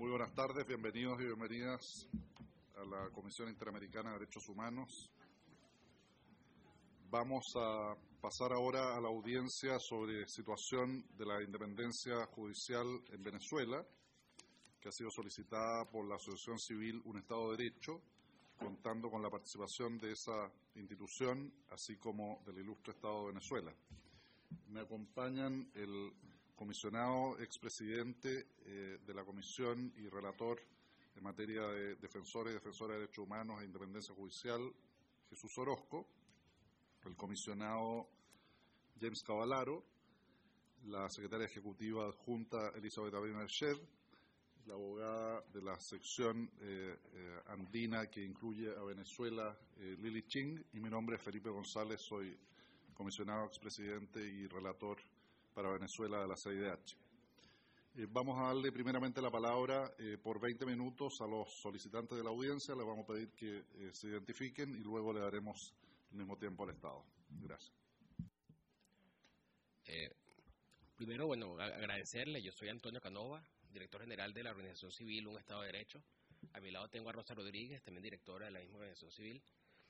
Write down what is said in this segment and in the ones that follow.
Muy buenas tardes, bienvenidos y bienvenidas a la Comisión Interamericana de Derechos Humanos. Vamos a pasar ahora a la audiencia sobre situación de la independencia judicial en Venezuela, que ha sido solicitada por la Asociación Civil Un Estado de Derecho, contando con la participación de esa institución, así como del ilustre Estado de Venezuela. Me acompañan el comisionado expresidente de la Comisión y relator en materia de defensores y defensoras de derechos humanos e independencia judicial, Jesús Orozco, el comisionado James Cavallaro, la secretaria ejecutiva adjunta Elizabeth Abinader, la abogada de la sección andina que incluye a Venezuela, Lili Ching, y mi nombre es Felipe González, soy comisionado expresidente y relator para Venezuela de la CIDH. Vamos a darle primeramente la palabra por 20 minutos a los solicitantes de la audiencia, les vamos a pedir que se identifiquen y luego le daremos al mismo tiempo al Estado. Gracias. Primero, agradecerle. Yo soy Antonio Canova, director general de la Organización Civil Un Estado de Derecho. A mi lado tengo a Rosa Rodríguez, también directora de la misma Organización Civil.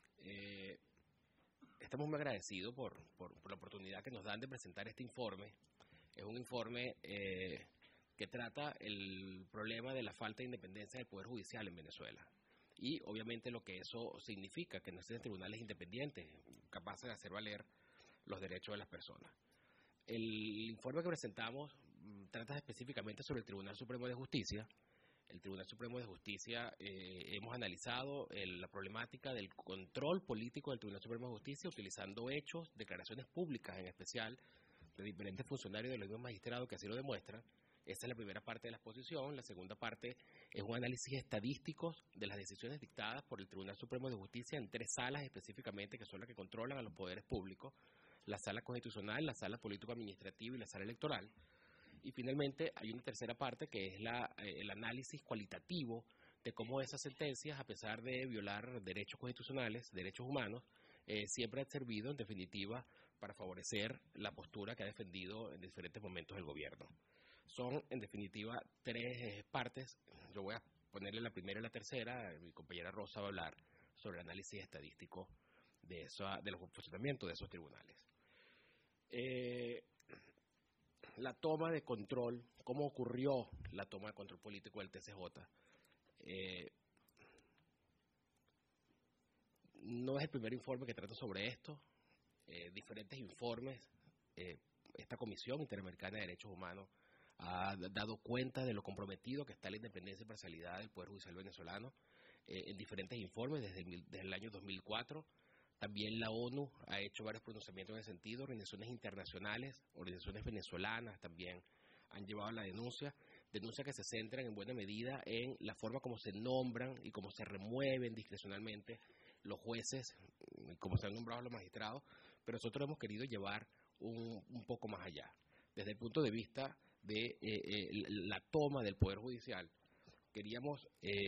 Estamos muy agradecidos por la oportunidad que nos dan de presentar este informe. Es un informe que trata el problema de la falta de independencia del Poder Judicial en Venezuela. Y obviamente lo que eso significa, que no existen tribunales independientes capaces de hacer valer los derechos de las personas. El informe que presentamos trata específicamente sobre el Tribunal Supremo de Justicia. El Tribunal Supremo de Justicia, hemos analizado la problemática del control político del Tribunal Supremo de Justicia utilizando hechos, declaraciones públicas en especial de diferentes funcionarios de los mismos magistrados que así lo demuestran. Esta es la primera parte de la exposición. La segunda parte es un análisis estadístico de las decisiones dictadas por el Tribunal Supremo de Justicia en tres salas específicamente, que son las que controlan a los poderes públicos: la sala constitucional, la sala político-administrativa y la sala electoral. Y finalmente hay una tercera parte que es el análisis cualitativo de cómo esas sentencias, a pesar de violar derechos constitucionales, derechos humanos, siempre han servido en definitiva para favorecer la postura que ha defendido en diferentes momentos el gobierno. Son en definitiva tres partes. Yo voy a ponerle la primera y la tercera. Mi compañera Rosa va a hablar sobre el análisis estadístico del funcionamiento de esos tribunales. La toma de control, cómo ocurrió la toma de control político del TCJ. No es el primer informe que trata sobre esto. Diferentes informes, esta Comisión Interamericana de Derechos Humanos ha dado cuenta de lo comprometido que está la independencia y parcialidad del Poder Judicial venezolano en diferentes informes desde el año 2004. También la ONU ha hecho varios pronunciamientos en ese sentido. Organizaciones internacionales, organizaciones venezolanas también han llevado la denuncias que se centran en buena medida en la forma como se nombran y cómo se remueven discrecionalmente los jueces y cómo se han nombrado los magistrados, pero nosotros hemos querido llevar un poco más allá. Desde el punto de vista de la toma del Poder Judicial, queríamos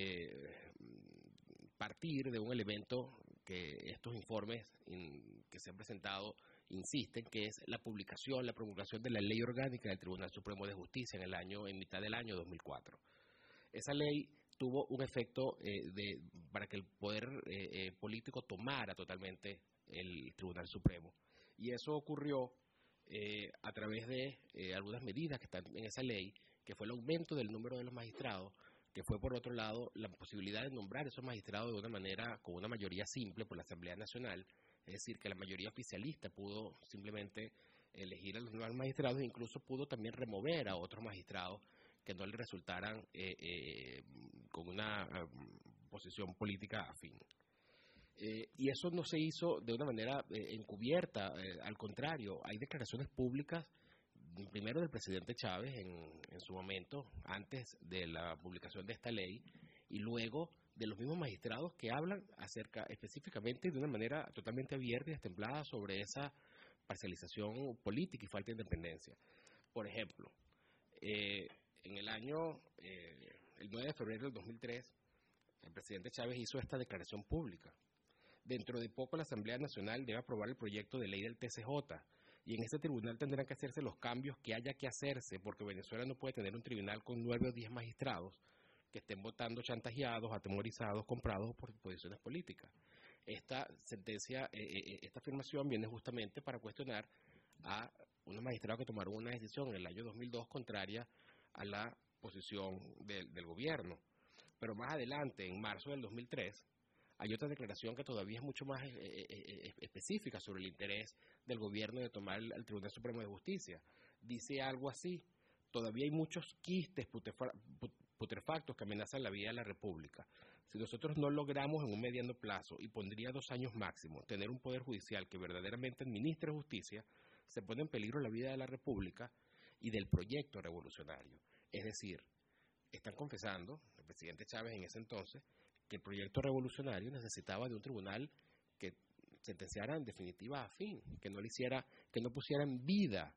partir de un elemento que estos informes que se han presentado insisten, que es la promulgación de la Ley Orgánica del Tribunal Supremo de Justicia en mitad del año 2004. Esa ley tuvo un efecto para que el poder político tomara totalmente el Tribunal Supremo, y eso ocurrió a través de algunas medidas que están en esa ley, que fue el aumento del número de los magistrados, que fue por otro lado la posibilidad de nombrar esos magistrados de una manera con una mayoría simple por la Asamblea Nacional, es decir, que la mayoría oficialista pudo simplemente elegir a los nuevos magistrados e incluso pudo también remover a otros magistrados que no le resultaran con una posición política afín. Y eso no se hizo de una manera encubierta, al contrario, hay declaraciones públicas, primero del presidente Chávez en su momento, antes de la publicación de esta ley, y luego de los mismos magistrados que hablan específicamente de una manera totalmente abierta y destemplada sobre esa parcialización política y falta de independencia. Por ejemplo, en el 9 de febrero del 2003, el presidente Chávez hizo esta declaración pública: dentro de poco la Asamblea Nacional debe aprobar el proyecto de ley del TCJ, y en ese tribunal tendrán que hacerse los cambios que haya que hacerse, porque Venezuela no puede tener un tribunal con 9 o 10 magistrados. que estén votando chantajeados, atemorizados, comprados por posiciones políticas. Esta sentencia, esta afirmación viene justamente para cuestionar a unos magistrados que tomaron una decisión en el año 2002 contraria a la posición del gobierno. Pero más adelante, en marzo del 2003, hay otra declaración que todavía es mucho más específica sobre el interés del gobierno de tomar el Tribunal Supremo de Justicia. Dice algo así: todavía hay muchos quistes putrefactos que amenazan la vida de la República. Si nosotros no logramos en un mediano plazo, y pondría 2 años máximo, tener un poder judicial que verdaderamente administre justicia, se pone en peligro la vida de la República y del proyecto revolucionario. Es decir, están confesando, el presidente Chávez en ese entonces, que el proyecto revolucionario necesitaba de un tribunal que sentenciara en definitiva a fin, que no pusiera en vida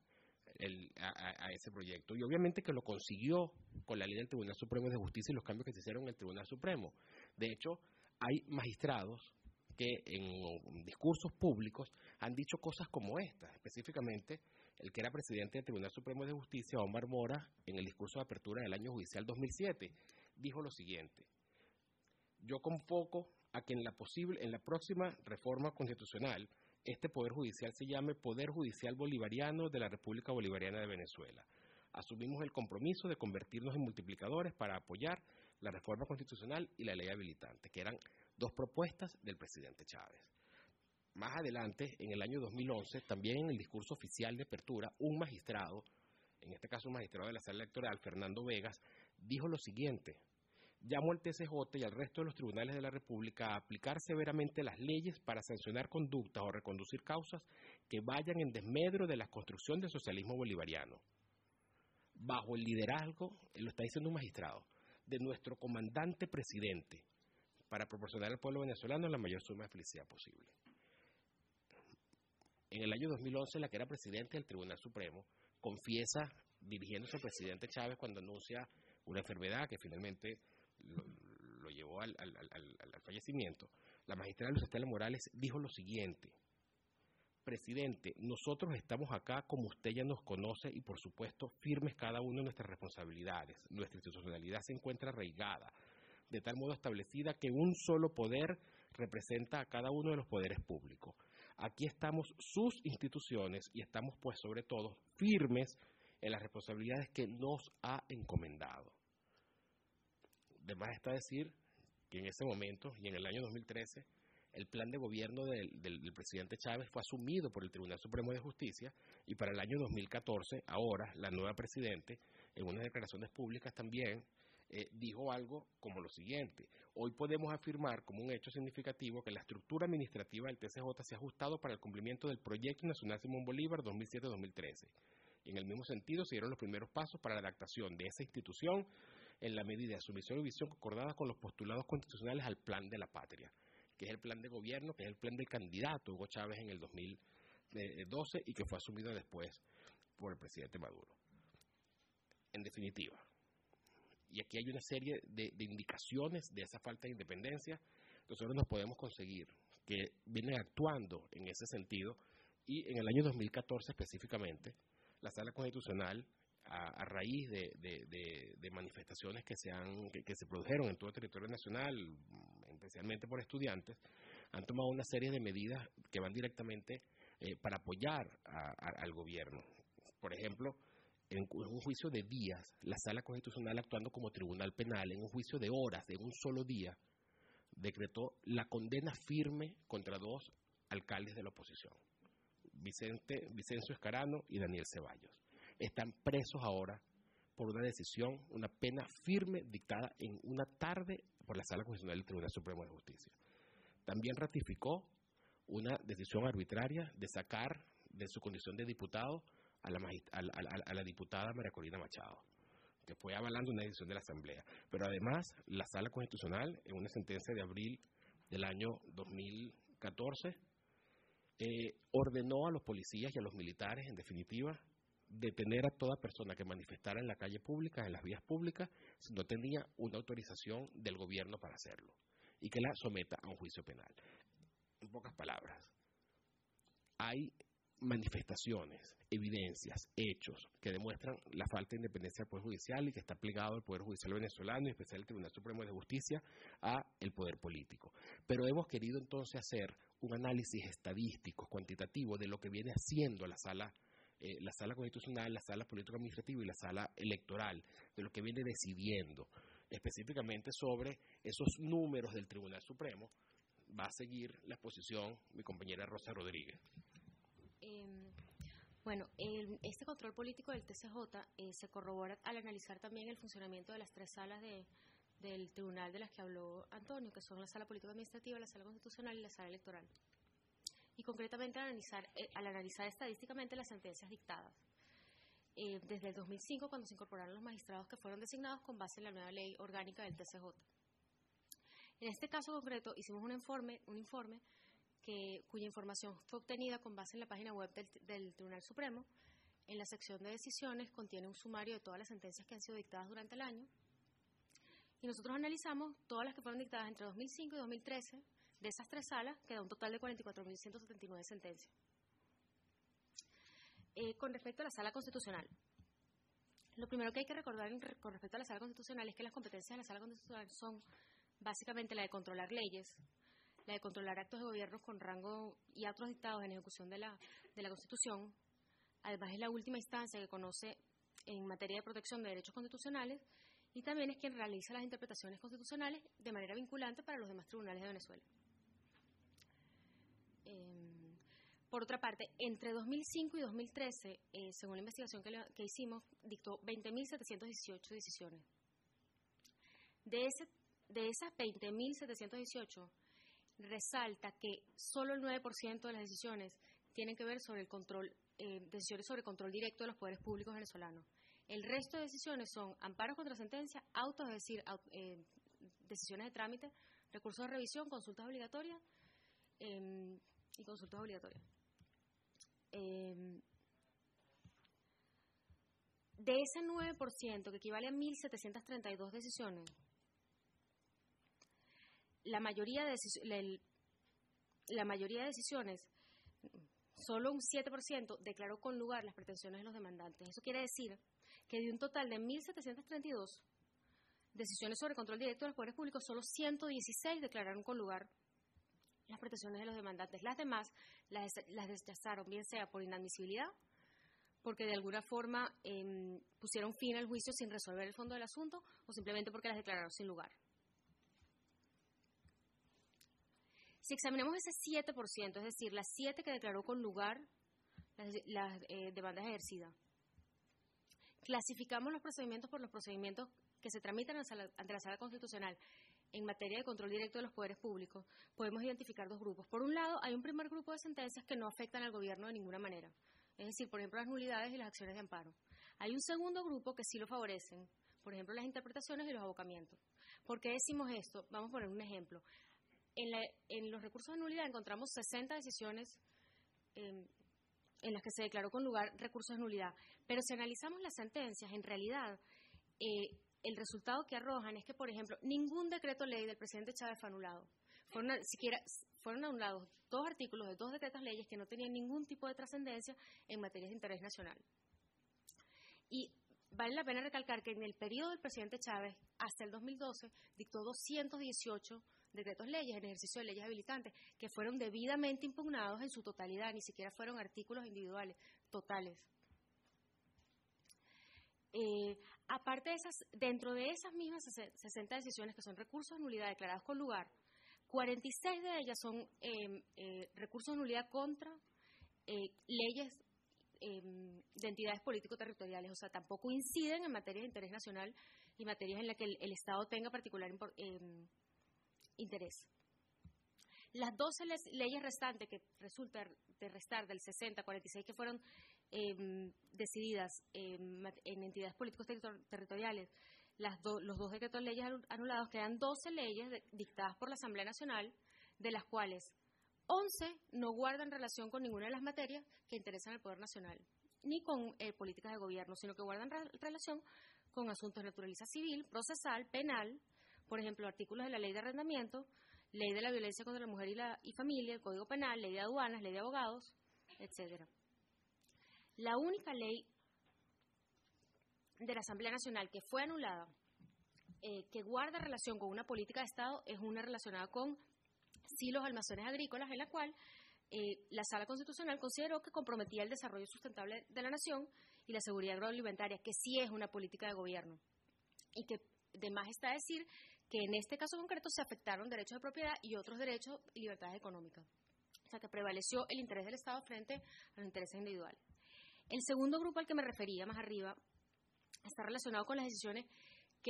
a ese proyecto. Y obviamente que lo consiguió con la ley del Tribunal Supremo de Justicia y los cambios que se hicieron en el Tribunal Supremo. De hecho, hay magistrados que en discursos públicos han dicho cosas como esta. Específicamente, el que era presidente del Tribunal Supremo de Justicia, Omar Mora, en el discurso de apertura del año judicial 2007, dijo lo siguiente: yo convoco a que en la próxima reforma constitucional este Poder Judicial se llame Poder Judicial Bolivariano de la República Bolivariana de Venezuela. Asumimos el compromiso de convertirnos en multiplicadores para apoyar la reforma constitucional y la ley habilitante, que eran 2 propuestas del presidente Chávez. Más adelante, en el año 2011, también en el discurso oficial de apertura, un magistrado, en este caso un magistrado de la Sala Electoral, Fernando Vegas, dijo lo siguiente: llamo al TCJ y al resto de los tribunales de la República a aplicar severamente las leyes para sancionar conductas o reconducir causas que vayan en desmedro de la construcción del socialismo bolivariano. Bajo el liderazgo, lo está diciendo un magistrado, de nuestro comandante presidente, para proporcionar al pueblo venezolano la mayor suma de felicidad posible. En el año 2011, la que era presidente del Tribunal Supremo confiesa, dirigiéndose al presidente Chávez cuando anuncia una enfermedad que finalmente lo llevó al fallecimiento. La magistrada Luz Estela Morales dijo lo siguiente: presidente, nosotros estamos acá como usted ya nos conoce y por supuesto firmes cada uno de nuestras responsabilidades. Nuestra institucionalidad se encuentra arraigada, de tal modo establecida que un solo poder representa a cada uno de los poderes públicos. Aquí estamos sus instituciones y estamos pues sobre todo firmes en las responsabilidades que nos ha encomendado. De más está decir que en ese momento y en el año 2013 el plan de gobierno del presidente Chávez fue asumido por el Tribunal Supremo de Justicia y para el año 2014, ahora la nueva presidente, en unas declaraciones públicas también, dijo algo como lo siguiente: hoy podemos afirmar como un hecho significativo que la estructura administrativa del TCJ se ha ajustado para el cumplimiento del Proyecto Nacional Simón Bolívar 2007-2013. Y en el mismo sentido se dieron los primeros pasos para la adaptación de esa institución en la medida de sumisión y visión acordada con los postulados constitucionales al Plan de la Patria, que es el plan de gobierno, que es el plan del candidato Hugo Chávez en el 2012 y que fue asumido después por el presidente Maduro. En definitiva, y aquí hay una serie de indicaciones de esa falta de independencia, nosotros nos podemos conseguir que vienen actuando en ese sentido, y en el año 2014 específicamente, la Sala Constitucional, a raíz de manifestaciones que se produjeron en todo el territorio nacional, especialmente por estudiantes, han tomado una serie de medidas que van directamente para apoyar al gobierno. Por ejemplo, en un juicio de días, la Sala Constitucional, actuando como tribunal penal, en un juicio de horas, de un solo día, decretó la condena firme contra 2 alcaldes de la oposición, Vicencio Escarano y Daniel Ceballos. Están presos ahora por una decisión, una pena firme dictada en una tarde por la Sala Constitucional del Tribunal Supremo de Justicia. También ratificó una decisión arbitraria de sacar de su condición de diputado a la diputada María Corina Machado, que fue avalando una decisión de la Asamblea. Pero además, la Sala Constitucional, en una sentencia de abril del año 2014, ordenó a los policías y a los militares, en definitiva, detener a toda persona que manifestara en la calle pública, en las vías públicas, si no tenía una autorización del gobierno para hacerlo, y que la someta a un juicio penal. En pocas palabras, hay manifestaciones, evidencias, hechos que demuestran la falta de independencia del Poder Judicial y que está plegado el Poder Judicial venezolano, y en especial el Tribunal Supremo de Justicia, a el poder político. Pero hemos querido entonces hacer un análisis estadístico, cuantitativo, de lo que viene haciendo la sala constitucional, la sala político-administrativa y la sala electoral, de lo que viene decidiendo, específicamente sobre esos números del Tribunal Supremo. Va a seguir la exposición mi compañera Rosa Rodríguez. Este control político del TCJ se corrobora al analizar también el funcionamiento de las tres salas del tribunal de las que habló Antonio, que son la sala político-administrativa, la sala constitucional y la sala electoral. Y concretamente al analizar estadísticamente las sentencias dictadas. Desde el 2005, cuando se incorporaron los magistrados que fueron designados con base en la nueva ley orgánica del TCJ. En este caso concreto hicimos un informe cuya información fue obtenida con base en la página web del Tribunal Supremo. En la sección de decisiones contiene un sumario de todas las sentencias que han sido dictadas durante el año. Y nosotros analizamos todas las que fueron dictadas entre 2005 y 2013. De esas tres salas queda un total de 44.179 sentencias. Con respecto a la sala constitucional, lo primero que hay que recordar con respecto a la sala constitucional es que las competencias de la sala constitucional son básicamente la de controlar leyes, la de controlar actos de gobierno con rango y otros dictados en ejecución de la Constitución. Además, es la última instancia que conoce en materia de protección de derechos constitucionales y también es quien realiza las interpretaciones constitucionales de manera vinculante para los demás tribunales de Venezuela. Por otra parte, entre 2005 y 2013, según la investigación que hicimos, dictó 20.718 decisiones. De esas 20.718, resalta que solo el 9% de las decisiones tienen que ver sobre el control, decisiones sobre control directo de los poderes públicos venezolanos. El resto de decisiones son amparos contra sentencia, autos, es decir, decisiones de trámite, recursos de revisión, consultas obligatorias y consultas obligatorias. De ese 9%, que equivale a 1.732 decisiones, la mayoría de decisiones, solo un 7% declaró con lugar las pretensiones de los demandantes. Eso quiere decir que de un total de 1.732 decisiones sobre control directo de los poderes públicos, solo 116 declararon con lugar las pretensiones de los demandantes. Las demás las rechazaron, bien sea por inadmisibilidad, porque de alguna forma pusieron fin al juicio sin resolver el fondo del asunto, o simplemente porque las declararon sin lugar. Si examinamos ese 7%, es decir, las 7 que declaró con lugar las demandas ejercidas, clasificamos los procedimientos por los procedimientos que se tramitan ante la Sala Constitucional en materia de control directo de los poderes públicos, podemos identificar dos grupos. Por un lado, hay un primer grupo de sentencias que no afectan al gobierno de ninguna manera, es decir, por ejemplo, las nulidades y las acciones de amparo. Hay un segundo grupo que sí lo favorecen, por ejemplo, las interpretaciones y los abocamientos. ¿Por qué decimos esto? Vamos a poner un ejemplo. En los recursos de nulidad encontramos 60 decisiones en las que se declaró con lugar recursos de nulidad, pero si analizamos las sentencias, en realidad el resultado que arrojan es que, por ejemplo, ningún decreto ley del presidente Chávez fue anulado. Fueron anulados 2 artículos de 2 decretos leyes que no tenían ningún tipo de trascendencia en materias de interés nacional. Y vale la pena recalcar que en el periodo del presidente Chávez, hasta el 2012, dictó 218 decretos leyes en ejercicio de leyes habilitantes que fueron debidamente impugnados en su totalidad, ni siquiera fueron artículos individuales, totales. Aparte de esas, dentro de esas mismas 60 decisiones que son recursos de nulidad declarados con lugar, 46 de ellas son recursos de nulidad contra leyes de entidades político-territoriales, o sea, tampoco inciden en materias de interés nacional y materias en las que el Estado tenga particular interés. Las 12 leyes restantes que resulta de restar del 60 a 46 que fueron decididas en entidades políticos territoriales, los 2 decretos de leyes anulados, quedan 12 leyes dictadas por la Asamblea Nacional, de las cuales 11 no guardan relación con ninguna de las materias que interesan al Poder Nacional, ni con políticas de gobierno, sino que guardan relación con asuntos de naturaleza civil, procesal, penal, por ejemplo, artículos de la Ley de Arrendamiento, Ley de la Violencia contra la Mujer y Familia, el Código Penal, Ley de Aduanas, Ley de Abogados, etcétera. La única ley de la Asamblea Nacional que fue anulada, que guarda relación con una política de Estado, es una relacionada con silos, almacenes agrícolas, en la cual la Sala Constitucional consideró que comprometía el desarrollo sustentable de la nación y la seguridad agroalimentaria, que sí es una política de gobierno. Y que de más está decir que en este caso concreto se afectaron derechos de propiedad y otros derechos y libertades económicas. O sea, que prevaleció el interés del Estado frente a los intereses individuales. El segundo grupo al que me refería más arriba está relacionado con las decisiones que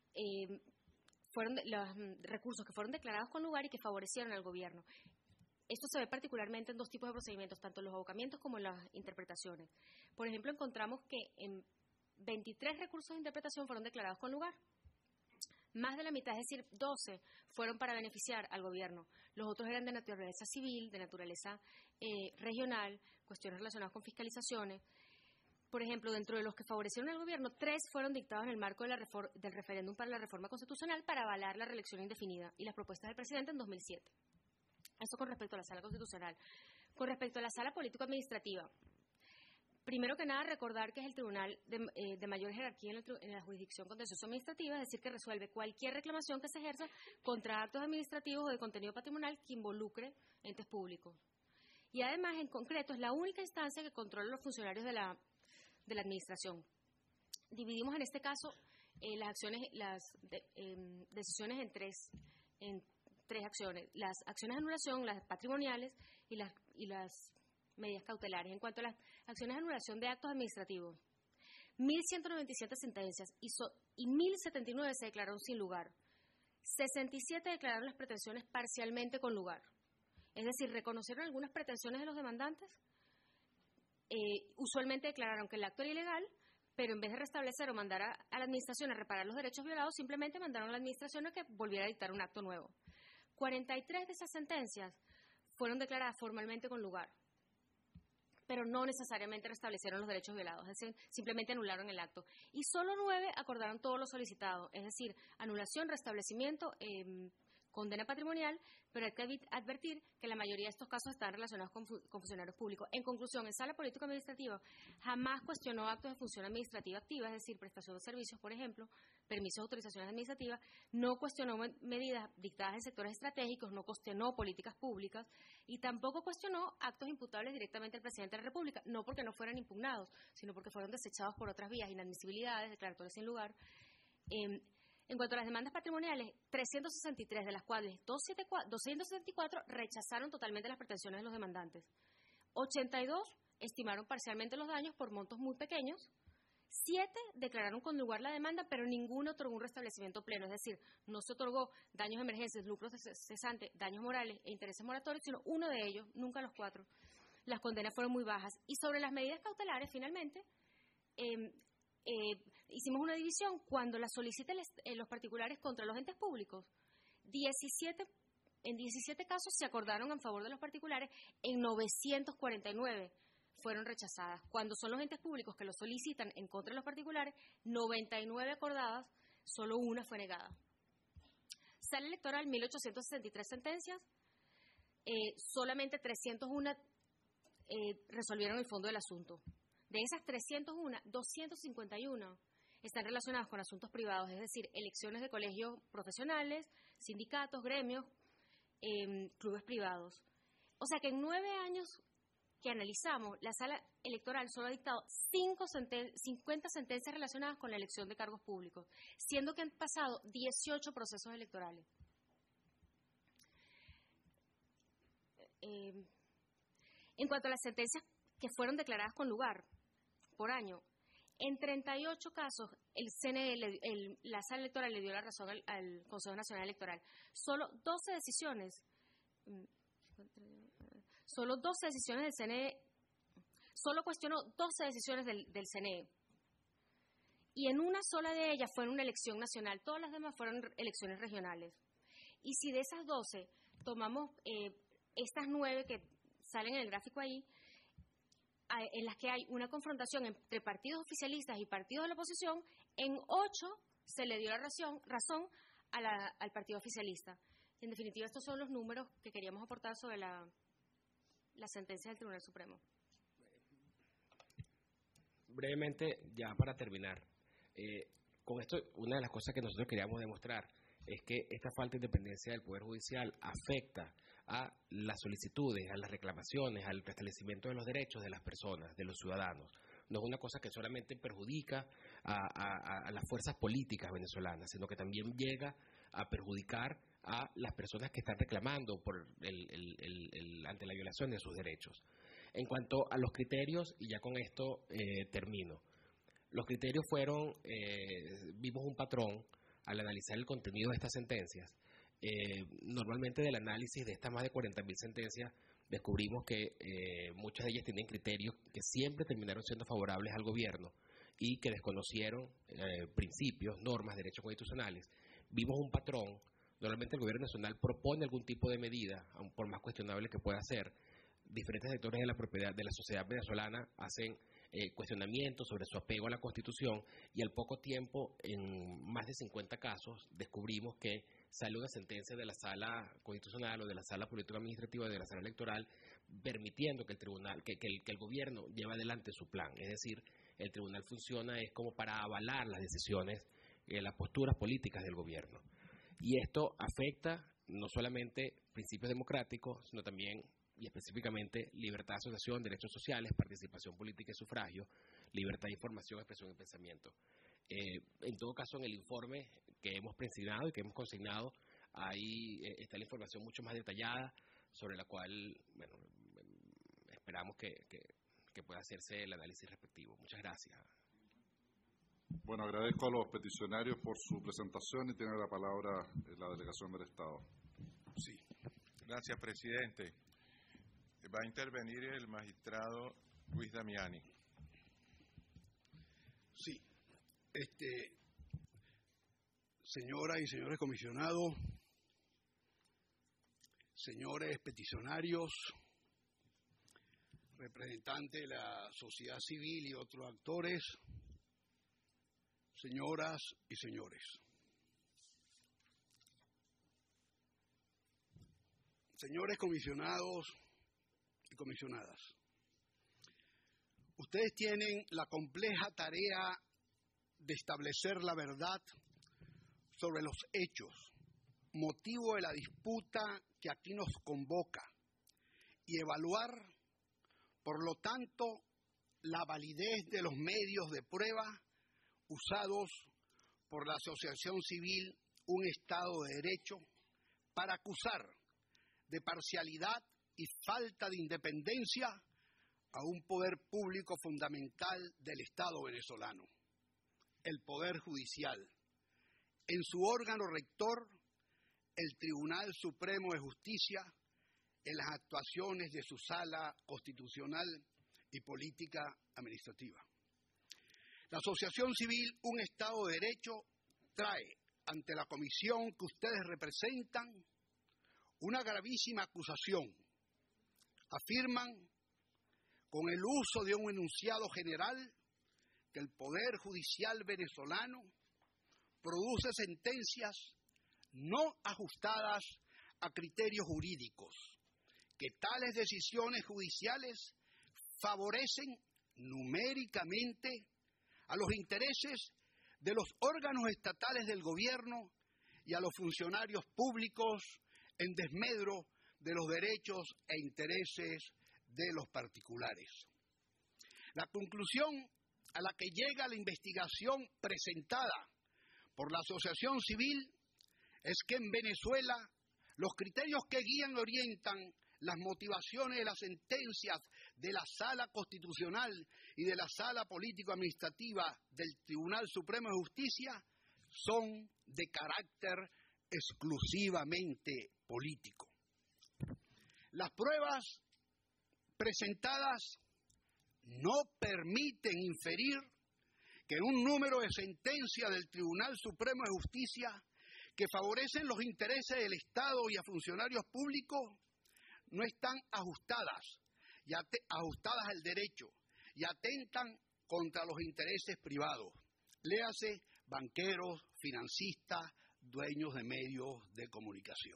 fueron los recursos que fueron declarados con lugar y que favorecieron al gobierno. Esto se ve particularmente en dos tipos de procedimientos, tanto en los abocamientos como en las interpretaciones. Por ejemplo, encontramos que en 23 recursos de interpretación fueron declarados con lugar. Más de la mitad, es decir, 12, fueron para beneficiar al gobierno. Los otros eran de naturaleza civil, de naturaleza regional, cuestiones relacionadas con fiscalizaciones. Por ejemplo, dentro de los que favorecieron al gobierno, 3 fueron dictados en el marco de del referéndum para la reforma constitucional para avalar la reelección indefinida y las propuestas del presidente en 2007. Eso con respecto a la Sala Constitucional. Con respecto a la Sala Político-Administrativa, primero que nada recordar que es el tribunal de mayor jerarquía en la jurisdicción contencioso administrativa, es decir, que resuelve cualquier reclamación que se ejerza contra actos administrativos o de contenido patrimonial que involucre entes públicos. Y además, en concreto, es la única instancia que controla a los funcionarios de la administración. Dividimos en este caso las decisiones en tres acciones: las acciones de anulación, las patrimoniales y las medidas cautelares. En cuanto a las acciones de anulación de actos administrativos, 1.197 sentencias y 1.079 se declararon sin lugar. 67 declararon las pretensiones parcialmente con lugar. Es decir, reconocieron algunas pretensiones de los demandantes. Usualmente declararon que el acto era ilegal, pero en vez de restablecer o mandar a la administración a reparar los derechos violados, simplemente mandaron a la administración a que volviera a dictar un acto nuevo. 43 de esas sentencias fueron declaradas formalmente con lugar, pero no necesariamente restablecieron los derechos violados, es decir, simplemente anularon el acto. Y solo 9 acordaron todo lo solicitado, es decir, anulación, restablecimiento, condena patrimonial, pero hay que advertir que la mayoría de estos casos están relacionados con funcionarios públicos. En conclusión, en Sala Político-Administrativa jamás cuestionó actos de función administrativa activa, es decir, prestación de servicios, por ejemplo, permisos de autorizaciones administrativas, no cuestionó medidas dictadas en sectores estratégicos, no cuestionó políticas públicas y tampoco cuestionó actos imputables directamente al presidente de la República, no porque no fueran impugnados, sino porque fueron desechados por otras vías, inadmisibilidades, declaratorias sin lugar. En cuanto a las demandas patrimoniales, 363, de las cuales 274 rechazaron totalmente las pretensiones de los demandantes. 82 estimaron parcialmente los daños por montos muy pequeños. 7 declararon con lugar la demanda, pero ninguno otorgó un restablecimiento pleno, es decir, no se otorgó daños de emergencias, lucros cesantes, daños morales e intereses moratorios, sino uno de ellos, nunca los 4. Las condenas fueron muy bajas. Y sobre las medidas cautelares, finalmente, hicimos una división cuando la soliciten los particulares contra los entes públicos. En 17 casos se acordaron en favor de los particulares, en 949 fueron rechazadas. Cuando son los entes públicos que lo solicitan en contra de los particulares, 99 acordadas, solo una fue negada. Sala Electoral, 1.863 sentencias, solamente 301 resolvieron el fondo del asunto. De esas 301, 251 están relacionadas con asuntos privados, es decir, elecciones de colegios profesionales, sindicatos, gremios, clubes privados. O sea que en 9 años que analizamos, la Sala Electoral solo ha dictado 50 sentencias relacionadas con la elección de cargos públicos, siendo que han pasado 18 procesos electorales. En cuanto a las sentencias que fueron declaradas con lugar por año, en 38 casos el CNE, la Sala Electoral le dio la razón al Consejo Nacional Electoral. Solo 12 decisiones del CNE, solo cuestionó 12 decisiones del CNE. Y en una sola de ellas fue en una elección nacional, todas las demás fueron elecciones regionales. Y si de esas 12 tomamos estas 9 que salen en el gráfico ahí, en las que hay una confrontación entre partidos oficialistas y partidos de la oposición, en 8 se le dio la razón al partido oficialista. En definitiva, estos son los números que queríamos aportar sobre la sentencia del Tribunal Supremo. brevemente, ya para terminar, con esto, una de las cosas que nosotros queríamos demostrar es que esta falta de independencia del Poder Judicial afecta a las solicitudes, a las reclamaciones, al restablecimiento de los derechos de las personas, de los ciudadanos. No es una cosa que solamente perjudica a las fuerzas políticas venezolanas, sino que también llega a perjudicar a las personas que están reclamando por ante la violación de sus derechos. En cuanto a los criterios, y ya con esto termino, los criterios fueron, vimos un patrón al analizar el contenido de estas sentencias. Normalmente del análisis de estas más de 40.000 sentencias, descubrimos que muchas de ellas tienen criterios que siempre terminaron siendo favorables al gobierno y que desconocieron principios, normas, derechos constitucionales. Vimos un patrón. Normalmente el gobierno nacional propone algún tipo de medida, aun por más cuestionable que pueda ser. Diferentes sectores de la propiedad de la sociedad venezolana hacen cuestionamientos sobre su apego a la Constitución, y al poco tiempo, en más de 50 casos, descubrimos que sale una sentencia de la Sala Constitucional o de la Sala Político-Administrativa de la Sala Electoral permitiendo que el tribunal, que el gobierno lleve adelante su plan. Es decir, el tribunal funciona es como para avalar las decisiones, las posturas políticas del gobierno. Y esto afecta no solamente principios democráticos, sino también y específicamente libertad de asociación, derechos sociales, participación política y sufragio, libertad de información, expresión y pensamiento. En todo caso, en el informe que hemos presionado y que hemos consignado, ahí está la información mucho más detallada, sobre la cual, bueno, esperamos que pueda hacerse el análisis respectivo. Muchas gracias. Bueno, agradezco a los peticionarios por su presentación y tiene la palabra la delegación del Estado. Sí, gracias, presidente. Va a intervenir el magistrado Luis Damiani. Sí. Señoras y señores comisionados, señores peticionarios, representantes de la sociedad civil y otros actores, señoras y señores. Señores comisionados y comisionadas, ustedes tienen la compleja tarea de establecer la verdad sobre los hechos, motivo de la disputa que aquí nos convoca, y evaluar, por lo tanto, la validez de los medios de prueba usados por la asociación civil Un Estado de Derecho para acusar de parcialidad y falta de independencia a un poder público fundamental del Estado venezolano, el Poder Judicial, en su órgano rector, el Tribunal Supremo de Justicia, en las actuaciones de su Sala Constitucional y Política Administrativa. La Asociación Civil Un Estado de Derecho trae ante la comisión que ustedes representan una gravísima acusación. Afirman, con el uso de un enunciado general, que el Poder Judicial venezolano produce sentencias no ajustadas a criterios jurídicos, que tales decisiones judiciales favorecen numéricamente a los intereses de los órganos estatales del gobierno y a los funcionarios públicos en desmedro de los derechos e intereses de los particulares. La conclusión a la que llega la investigación presentada por la Asociación Civil es que en Venezuela los criterios que guían y orientan las motivaciones de las sentencias de la Sala Constitucional y de la Sala Político-Administrativa del Tribunal Supremo de Justicia son de carácter exclusivamente político. Las pruebas presentadas no permiten inferir que un número de sentencias del Tribunal Supremo de Justicia que favorecen los intereses del Estado y a funcionarios públicos no están ajustadas al derecho y atentan contra los intereses privados, léase banqueros, financistas, dueños de medios de comunicación.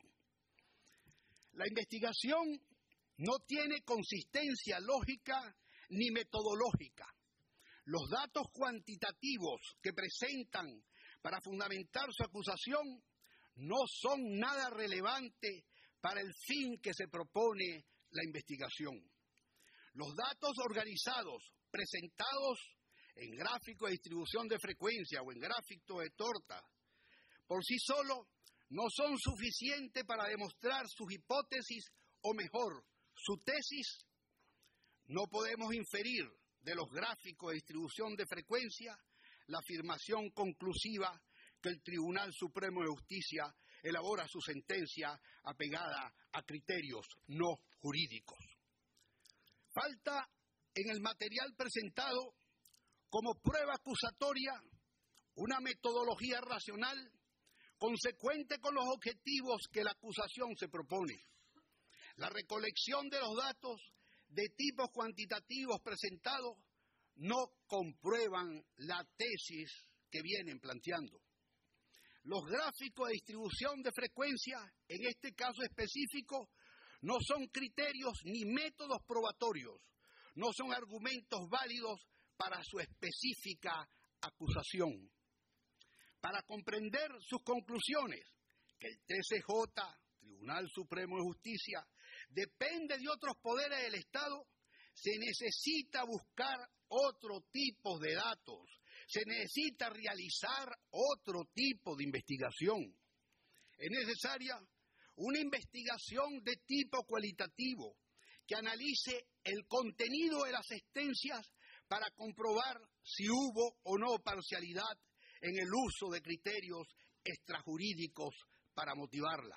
La investigación no tiene consistencia lógica ni metodológica. Los datos cuantitativos que presentan para fundamentar su acusación no son nada relevante para el fin que se propone la investigación. Los datos organizados, presentados en gráfico de distribución de frecuencia o en gráfico de torta, por sí solos no son suficientes para demostrar sus hipótesis o mejor, su tesis. No podemos inferir de los gráficos de distribución de frecuencia la afirmación conclusiva que el Tribunal Supremo de Justicia elabora su sentencia apegada a criterios no jurídicos. Falta en el material presentado como prueba acusatoria una metodología racional consecuente con los objetivos que la acusación se propone. La recolección de los datos de tipos cuantitativos presentados no comprueban la tesis que vienen planteando. Los gráficos de distribución de frecuencia, en este caso específico, no son criterios ni métodos probatorios, no son argumentos válidos para su específica acusación. Para comprender sus conclusiones, que el TSJ, Tribunal Supremo de Justicia, depende de otros poderes del Estado, se necesita buscar otro tipo de datos, se necesita realizar otro tipo de investigación. Es necesaria una investigación de tipo cualitativo que analice el contenido de las sentencias para comprobar si hubo o no parcialidad en el uso de criterios extrajurídicos para motivarla.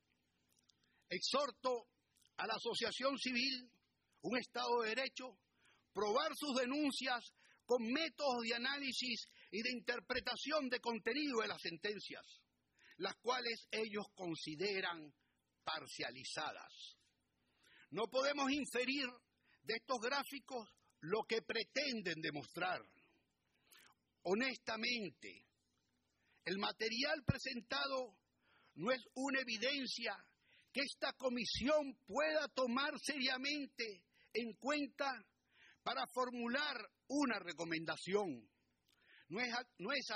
Exhorto a la asociación civil, un Estado de Derecho, probar sus denuncias con métodos de análisis y de interpretación de contenido de las sentencias, las cuales ellos consideran parcializadas. No podemos inferir de estos gráficos lo que pretenden demostrar. Honestamente, el material presentado no es una evidencia que esta comisión pueda tomar seriamente en cuenta para formular una recomendación. No es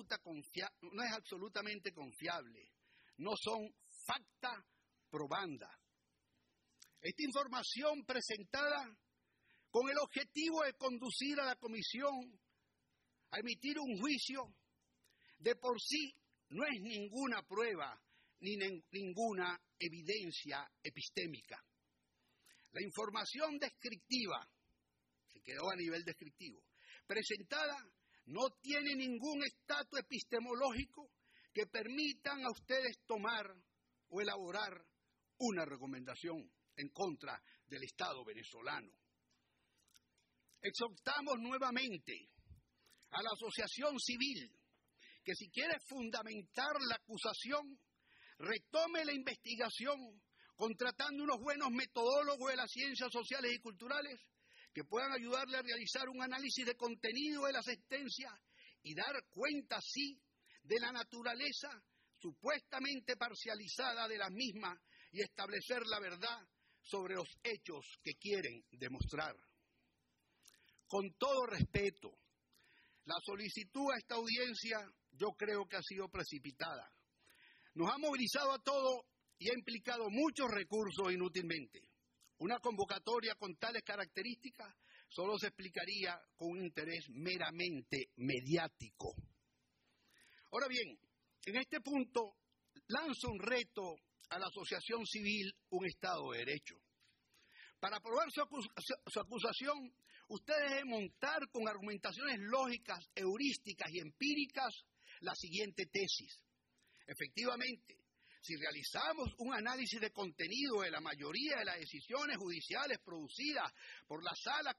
absolutamente confiable. No son facta probanda. Esta información presentada con el objetivo de conducir a la comisión a emitir un juicio, de por sí no es ninguna prueba ni ninguna evidencia epistémica. La información descriptiva, se quedó a nivel descriptivo, presentada no tiene ningún estatus epistemológico que permitan a ustedes tomar o elaborar una recomendación en contra del Estado venezolano. Exhortamos nuevamente a la asociación civil que si quiere fundamentar la acusación, retome la investigación contratando unos buenos metodólogos de las ciencias sociales y culturales que puedan ayudarle a realizar un análisis de contenido de la sentencia y dar cuenta así de la naturaleza supuestamente parcializada de las mismas y establecer la verdad sobre los hechos que quieren demostrar. Con todo respeto, la solicitud a esta audiencia yo creo que ha sido precipitada. Nos ha movilizado a todos y ha implicado muchos recursos inútilmente. Una convocatoria con tales características solo se explicaría con un interés meramente mediático. Ahora bien, en este punto lanzo un reto a la asociación civil, un Estado de Derecho. Para probar su acusación, ustedes deben montar con argumentaciones lógicas, heurísticas y empíricas la siguiente tesis. Efectivamente, si realizamos un análisis de contenido de la mayoría de las decisiones judiciales producidas por la Sala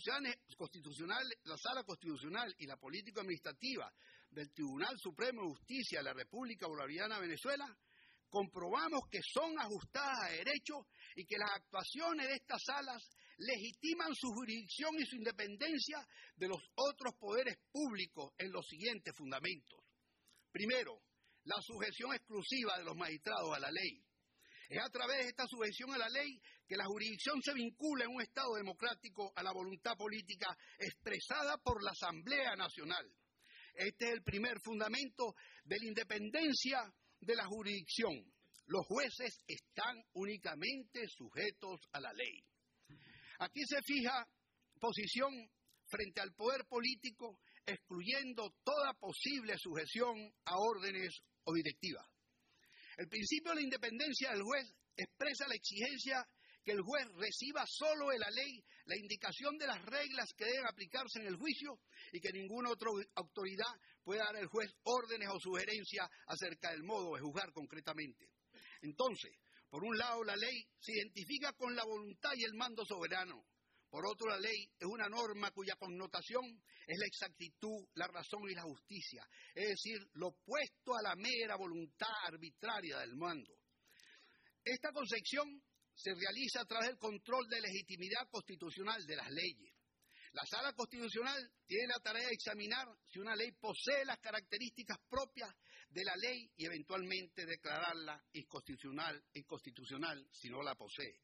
Constitucional y la Político-Administrativa del Tribunal Supremo de Justicia de la República Bolivariana de Venezuela, comprobamos que son ajustadas a derecho y que las actuaciones de estas salas legitiman su jurisdicción y su independencia de los otros poderes públicos en los siguientes fundamentos. Primero, la sujeción exclusiva de los magistrados a la ley. Es a través de esta sujeción a la ley que la jurisdicción se vincula en un Estado democrático a la voluntad política expresada por la Asamblea Nacional. Este es el primer fundamento de la independencia de la jurisdicción. Los jueces están únicamente sujetos a la ley. Aquí se fija posición frente al poder político, excluyendo toda posible sujeción a órdenes o directivas. El principio de la independencia del juez expresa la exigencia que el juez reciba solo de la ley la indicación de las reglas que deben aplicarse en el juicio y que ninguna otra autoridad pueda dar al juez órdenes o sugerencias acerca del modo de juzgar concretamente. Entonces, por un lado, la ley se identifica con la voluntad y el mando soberano. Por otro, la ley es una norma cuya connotación es la exactitud, la razón y la justicia, es decir, lo opuesto a la mera voluntad arbitraria del mando. Esta concepción se realiza a través del control de legitimidad constitucional de las leyes. La Sala Constitucional tiene la tarea de examinar si una ley posee las características propias de la ley y eventualmente declararla inconstitucional si no la posee.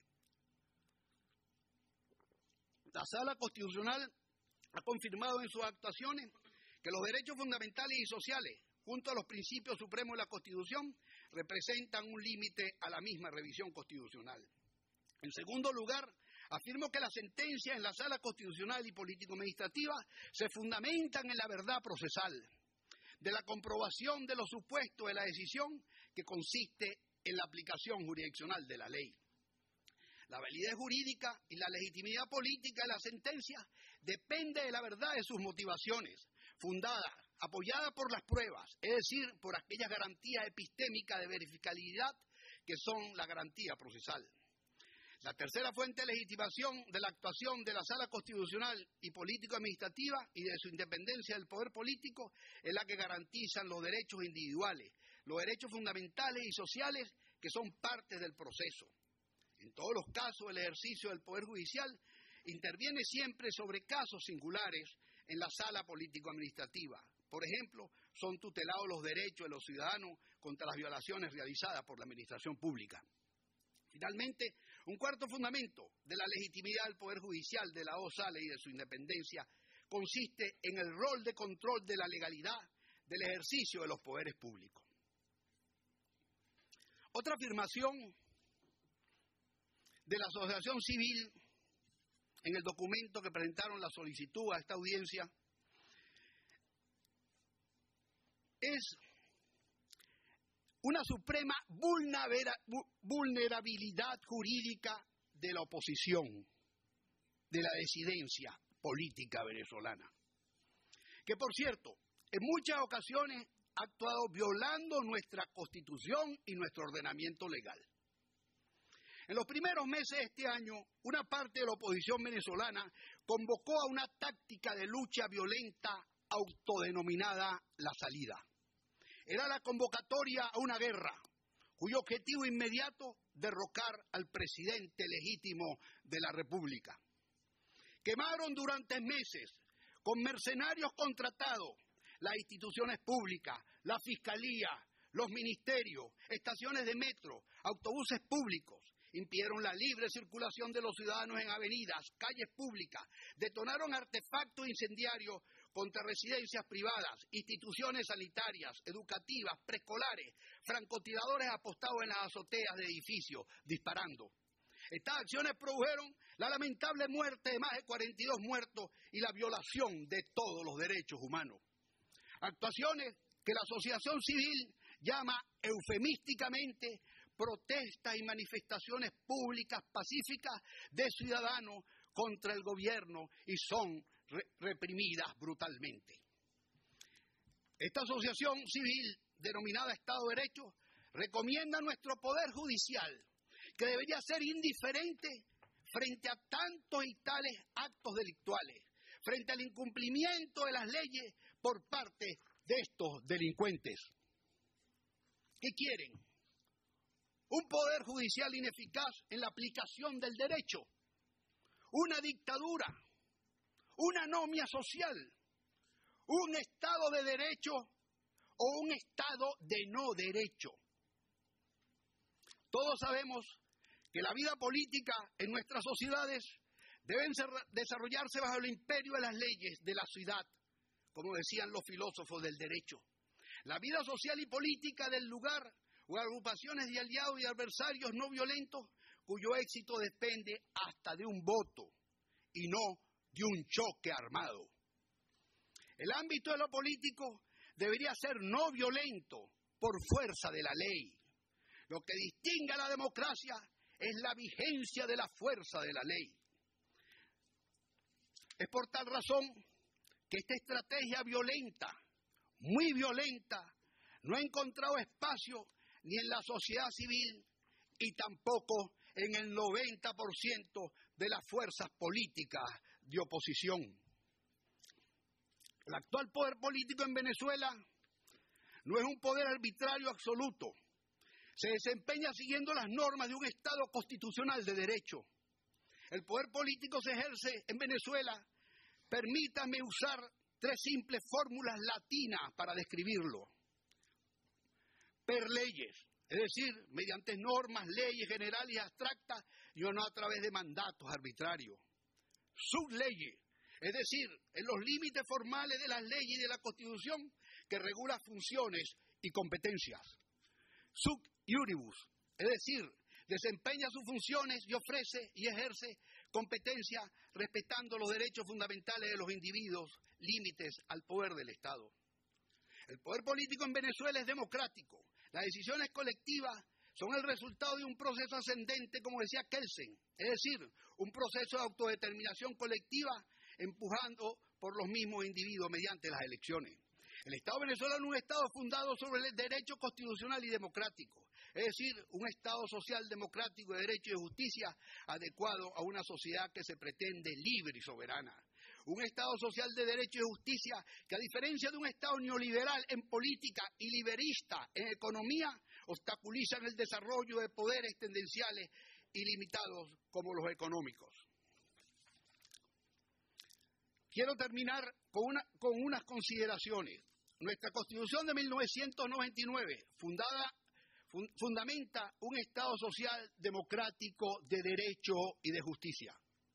La Sala Constitucional ha confirmado en sus actuaciones que los derechos fundamentales y sociales, junto a los principios supremos de la Constitución, representan un límite a la misma revisión constitucional. En segundo lugar, afirmo que las sentencias en la Sala Constitucional y Político-Administrativa se fundamentan en la verdad procesal, de la comprobación de los supuestos de la decisión que consiste en la aplicación jurisdiccional de la ley. La validez jurídica y la legitimidad política de la sentencia depende de la verdad de sus motivaciones, fundadas, apoyadas por las pruebas, es decir, por aquellas garantías epistémicas de verificabilidad que son la garantía procesal. La tercera fuente de legitimación de la actuación de la Sala Constitucional y Político-Administrativa y de su independencia del poder político es la que garantizan los derechos individuales, los derechos fundamentales y sociales que son parte del proceso. En todos los casos, el ejercicio del Poder Judicial interviene siempre sobre casos singulares en la Sala Político-Administrativa. Por ejemplo, son tutelados los derechos de los ciudadanos contra las violaciones realizadas por la Administración Pública. Finalmente, un cuarto fundamento de la legitimidad del Poder Judicial de la dos salas y de su independencia consiste en el rol de control de la legalidad del ejercicio de los poderes públicos. Otra afirmación de la Asociación Civil en el documento que presentaron la solicitud a esta audiencia es una suprema vulnerabilidad jurídica de la oposición, de la disidencia política venezolana, que por cierto, en muchas ocasiones ha actuado violando nuestra Constitución y nuestro ordenamiento legal. En los primeros meses de este año, una parte de la oposición venezolana convocó a una táctica de lucha violenta autodenominada La Salida. Era la convocatoria a una guerra, cuyo objetivo inmediato, derrocar al presidente legítimo de la República. Quemaron durante meses, con mercenarios contratados, las instituciones públicas, la Fiscalía, los ministerios, estaciones de metro, autobuses públicos. Impidieron la libre circulación de los ciudadanos en avenidas, calles públicas, detonaron artefactos incendiarios contra residencias privadas, instituciones sanitarias, educativas, preescolares, francotiradores apostados en las azoteas de edificios, disparando. Estas acciones produjeron la lamentable muerte de más de 42 muertos y la violación de todos los derechos humanos. Actuaciones que la asociación civil llama eufemísticamente protestas y manifestaciones públicas pacíficas de ciudadanos contra el gobierno y son reprimidas brutalmente. Esta asociación civil, denominada Estado de Derecho, recomienda a nuestro Poder Judicial que debería ser indiferente frente a tantos y tales actos delictuales, frente al incumplimiento de las leyes por parte de estos delincuentes. ¿Qué quieren? Un poder judicial ineficaz en la aplicación del derecho, una dictadura, una anomia social, un Estado de derecho o un Estado de no derecho. Todos sabemos que la vida política en nuestras sociedades deben desarrollarse bajo el imperio de las leyes de la ciudad, como decían los filósofos del derecho. La vida social y política del lugar o agrupaciones de aliados y adversarios no violentos cuyo éxito depende hasta de un voto y no de un choque armado. El ámbito de lo político debería ser no violento por fuerza de la ley. Lo que distingue a la democracia es la vigencia de la fuerza de la ley. Es por tal razón que esta estrategia violenta, muy violenta, no ha encontrado espacio ni en la sociedad civil y tampoco en el 90% de las fuerzas políticas de oposición. El actual poder político en Venezuela no es un poder arbitrario absoluto. Se desempeña siguiendo las normas de un Estado constitucional de derecho. El poder político se ejerce en Venezuela, permítame usar 3 simples fórmulas latinas para describirlo. Per leyes, es decir, mediante normas, leyes generales y abstractas y no a través de mandatos arbitrarios. Sub leyes, es decir, en los límites formales de las leyes y de la Constitución que regula funciones y competencias. Sub iuribus, es decir, desempeña sus funciones y ofrece y ejerce competencia respetando los derechos fundamentales de los individuos, límites al poder del Estado. El poder político en Venezuela es democrático. Las decisiones colectivas son el resultado de un proceso ascendente, como decía Kelsen, es decir, un proceso de autodeterminación colectiva empujando por los mismos individuos mediante las elecciones. El Estado venezolano es un Estado fundado sobre el derecho constitucional y democrático, es decir, un Estado social democrático de derecho y de justicia adecuado a una sociedad que se pretende libre y soberana. Un Estado social de derecho y de justicia que, a diferencia de un Estado neoliberal en política y liberista en economía, obstaculizan el desarrollo de poderes tendenciales ilimitados como los económicos. Quiero terminar con unas consideraciones. Nuestra Constitución de 1999 fundamenta un Estado social democrático de derecho y de justicia.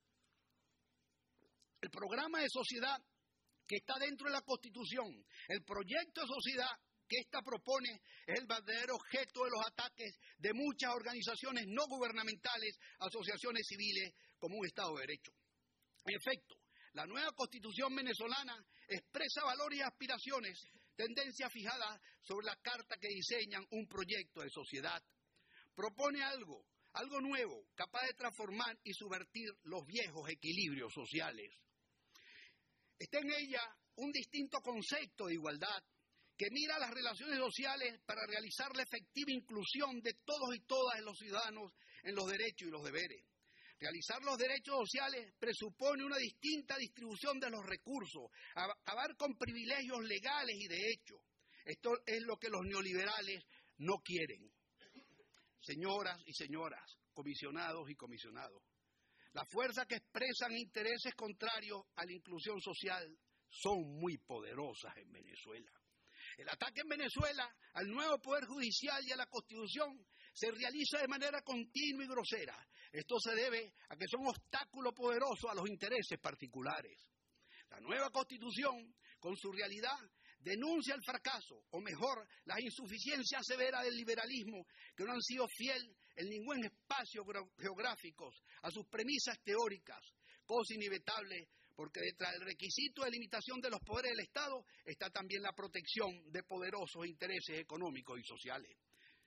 El programa de sociedad que está dentro de la Constitución, el proyecto de sociedad que ésta propone es el verdadero objeto de los ataques de muchas organizaciones no gubernamentales, asociaciones civiles, como un Estado de Derecho. En efecto, la nueva Constitución venezolana expresa valores y aspiraciones, tendencias fijadas sobre la carta que diseñan un proyecto de sociedad. Propone algo nuevo, capaz de transformar y subvertir los viejos equilibrios sociales. Está en ella un distinto concepto de igualdad que mira las relaciones sociales para realizar la efectiva inclusión de todos y todas los ciudadanos en los derechos y los deberes. Realizar los derechos sociales presupone una distinta distribución de los recursos, acabar con privilegios legales y de hecho. Esto es lo que los neoliberales no quieren. Señoras y señoras, comisionados y comisionados, las fuerzas que expresan intereses contrarios a la inclusión social son muy poderosas en Venezuela. El ataque en Venezuela al nuevo Poder Judicial y a la Constitución se realiza de manera continua y grosera. Esto se debe a que son obstáculos poderosos a los intereses particulares. La nueva Constitución, con su realidad, denuncia el fracaso, o mejor, las insuficiencias severas del liberalismo, que no han sido fiel en ningún espacio geográfico a sus premisas teóricas, cosa inevitable, porque detrás del requisito de limitación de los poderes del Estado está también la protección de poderosos intereses económicos y sociales.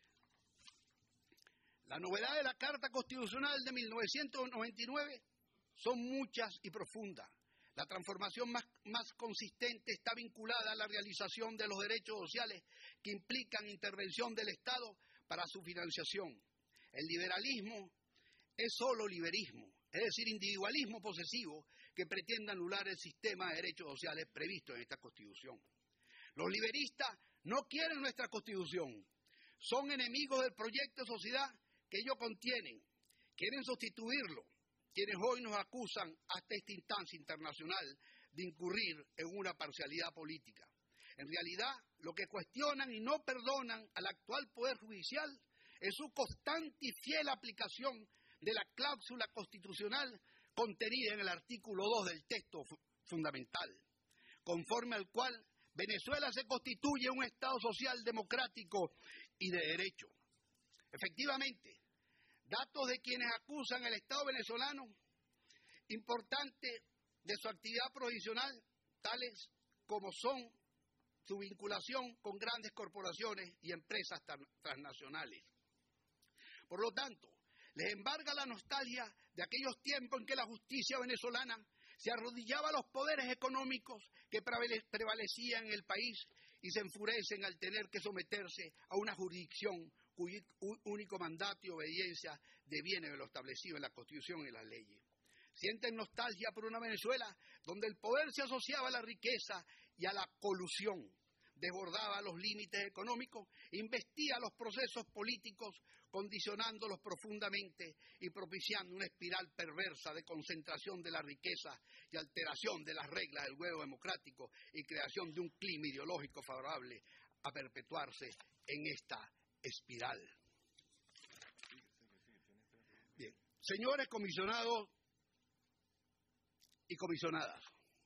La novedad de la Carta Constitucional de 1999 son muchas y profundas. La transformación más consistente está vinculada a la realización de los derechos sociales que implican intervención del Estado para su financiación. El liberalismo es solo liberismo, es decir, individualismo posesivo que pretende anular el sistema de derechos sociales previsto en esta Constitución. Los liberistas no quieren nuestra Constitución, son enemigos del proyecto de sociedad que ellos contienen, quieren sustituirlo, quienes hoy nos acusan hasta esta instancia internacional de incurrir en una parcialidad política. En realidad, lo que cuestionan y no perdonan al actual Poder Judicial es su constante y fiel aplicación de la cláusula constitucional contenida en el artículo 2 del texto fundamental, conforme al cual Venezuela se constituye un Estado social democrático y de derecho. Efectivamente, datos de quienes acusan al Estado venezolano importante de su actividad provisional, tales como son su vinculación con grandes corporaciones y empresas transnacionales. Por lo tanto, les embarga la nostalgia de aquellos tiempos en que la justicia venezolana se arrodillaba a los poderes económicos que prevalecían en el país y se enfurecen al tener que someterse a una jurisdicción cuyo único mandato y obediencia deviene de lo establecido en la Constitución y las leyes. Sienten nostalgia por una Venezuela donde el poder se asociaba a la riqueza y a la colusión, desbordaba los límites económicos, investiga los procesos políticos, condicionándolos profundamente y propiciando una espiral perversa de concentración de la riqueza y alteración de las reglas del juego democrático y creación de un clima ideológico favorable a perpetuarse en esta espiral. Bien, señores comisionados y comisionadas,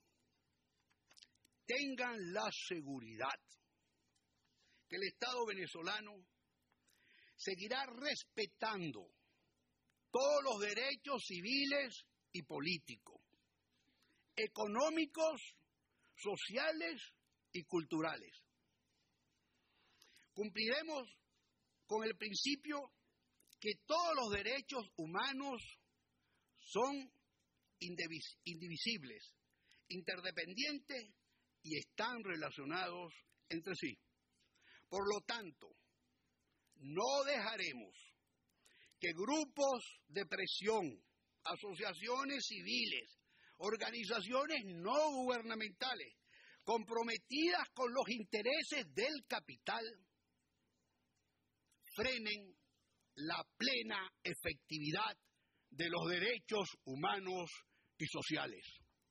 tengan la seguridad que el Estado venezolano seguirá respetando todos los derechos civiles y políticos, económicos, sociales y culturales. Cumpliremos con el principio que todos los derechos humanos son indivisibles, interdependientes y están relacionados entre sí. Por lo tanto, no dejaremos que grupos de presión, asociaciones civiles, organizaciones no gubernamentales, comprometidas con los intereses del capital, frenen la plena efectividad de los derechos humanos y sociales.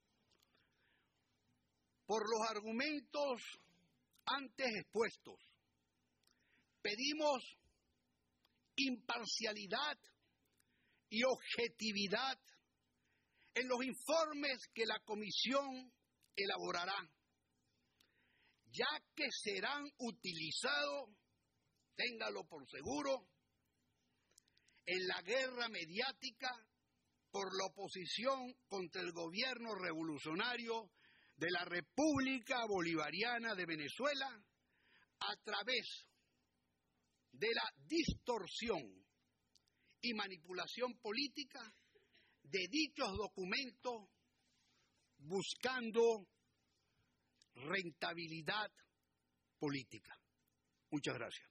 Por los argumentos antes expuestos, pedimos imparcialidad y objetividad en los informes que la comisión elaborará, ya que serán utilizados, téngalo por seguro, en la guerra mediática por la oposición contra el gobierno revolucionario de la República Bolivariana de Venezuela a través de la distorsión y manipulación política de dichos documentos buscando rentabilidad política. Muchas gracias.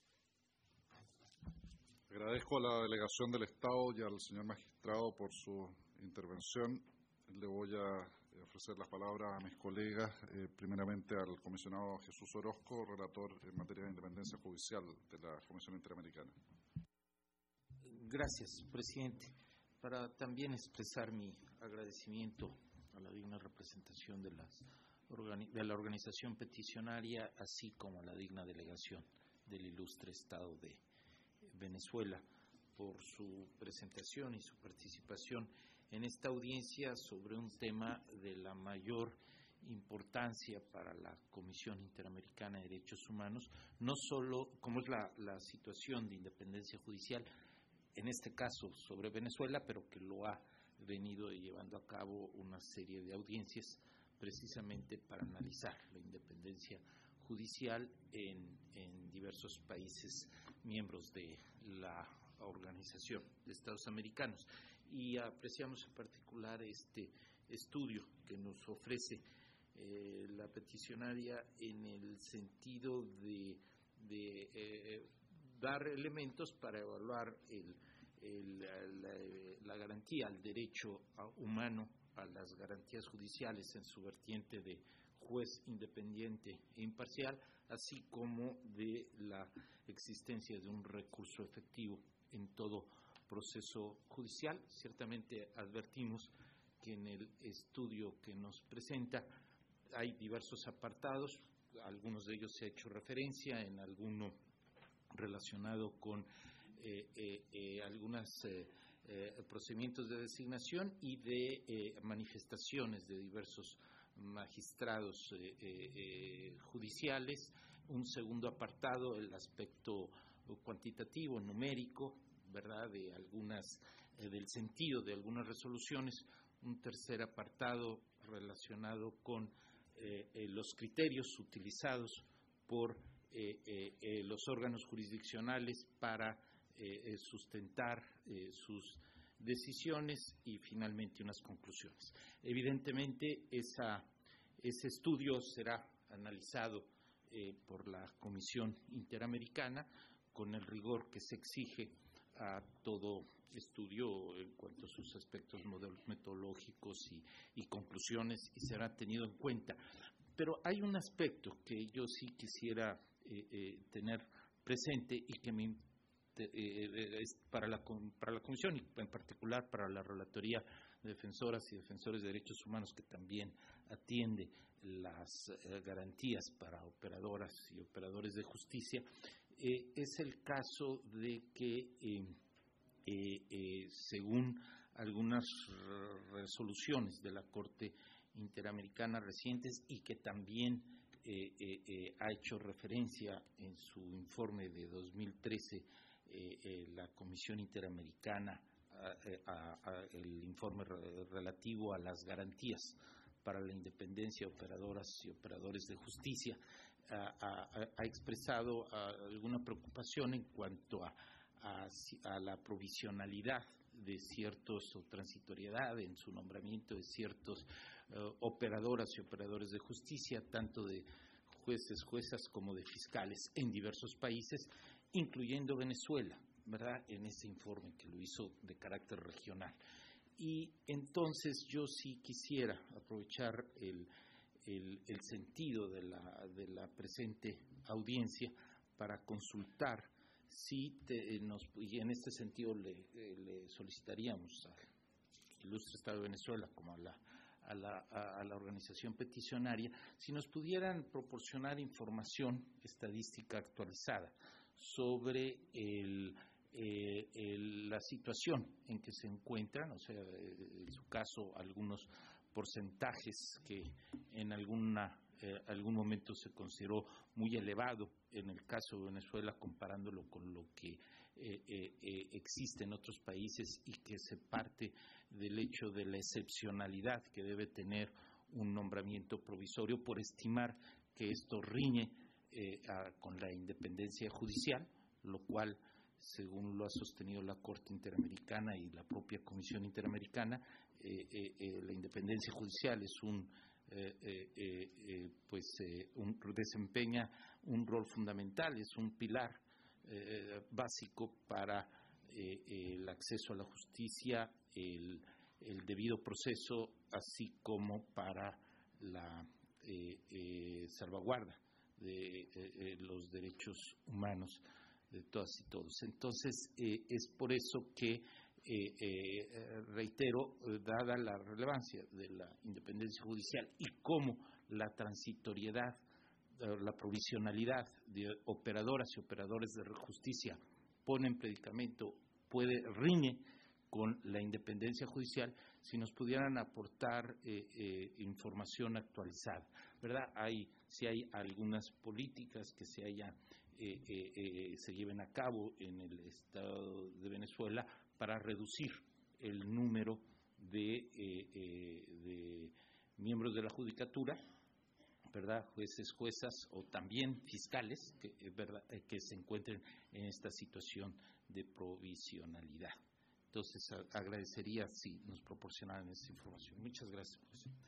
Agradezco a la delegación del Estado y al señor magistrado por su intervención. Le voy a ofrecer las palabras a mis colegas, primeramente al comisionado Jesús Orozco, relator en materia de independencia judicial de la Comisión Interamericana. Gracias, presidente. Para también expresar mi agradecimiento a la digna representación de la organización peticionaria, así como a la digna delegación del ilustre Estado de Venezuela, por su presentación y su participación en esta audiencia sobre un tema de la mayor importancia para la Comisión Interamericana de Derechos Humanos, no solo como es la situación de independencia judicial, en este caso sobre Venezuela, pero que lo ha venido llevando a cabo una serie de audiencias precisamente para analizar la independencia judicial en diversos países miembros de la Organización de Estados Americanos. Y apreciamos en particular este estudio que nos ofrece la peticionaria en el sentido de dar elementos para evaluar la garantía al derecho humano, a las garantías judiciales en su vertiente de juez independiente e imparcial, así como de la existencia de un recurso efectivo en todo proceso judicial. Ciertamente advertimos que en el estudio que nos presenta hay diversos apartados, algunos de ellos se ha hecho referencia, en alguno relacionado con algunos procedimientos de designación y de manifestaciones de diversos magistrados judiciales. Un segundo apartado, el aspecto cuantitativo, numérico, ¿verdad?, de algunas, del sentido de algunas resoluciones. Un tercer apartado relacionado con los criterios utilizados por los órganos jurisdiccionales para sustentar sus decisiones, y finalmente unas conclusiones. Evidentemente, ese estudio será analizado por la Comisión Interamericana con el rigor que se exige a todo estudio en cuanto a sus aspectos metodológicos y conclusiones, y será tenido en cuenta. Pero hay un aspecto que yo sí quisiera tener presente y que es para la Comisión, y en particular para la Relatoría de Defensoras y Defensores de Derechos Humanos, que también atiende las garantías para operadoras y operadores de justicia. Es el caso de que según algunas resoluciones de la Corte Interamericana recientes, y que también ha hecho referencia en su informe de 2013 la Comisión Interamericana, el informe relativo a las garantías para la independencia de operadoras y operadores de justicia, ha expresado alguna preocupación en cuanto a la provisionalidad de ciertos, o transitoriedad en su nombramiento de ciertos operadoras y operadores de justicia, tanto de jueces, juezas como de fiscales en diversos países, incluyendo Venezuela, ¿verdad?, en ese informe que lo hizo de carácter regional. Y entonces yo sí quisiera aprovechar el sentido de la presente audiencia para consultar y en este sentido le solicitaríamos al ilustre Estado de Venezuela como a la organización peticionaria, si nos pudieran proporcionar información estadística actualizada sobre la situación en que se encuentran, o sea, en su caso, algunos porcentajes que en algún momento se consideró muy elevado en el caso de Venezuela, comparándolo con lo que existe en otros países, y que se parte del hecho de la excepcionalidad que debe tener un nombramiento provisorio, por estimar que esto riñe con la independencia judicial, lo cual, según lo ha sostenido la Corte Interamericana y la propia Comisión Interamericana, la independencia judicial es desempeña un rol fundamental, es un pilar básico para el acceso a la justicia, el debido proceso, así como para la salvaguarda de los derechos humanos de todas y todos. Entonces, es por eso que reitero, dada la relevancia de la independencia judicial y cómo la transitoriedad, la provisionalidad de operadoras y operadores de justicia pone en predicamento, riñe con la independencia judicial, si nos pudieran aportar información actualizada, ¿verdad? Si hay algunas políticas que se lleven a cabo en el Estado de Venezuela para reducir el número de miembros de la judicatura, ¿verdad?, jueces, juezas o también fiscales que se encuentren en esta situación de provisionalidad. Entonces, agradecería si nos proporcionaran esa información. Muchas gracias, presidente.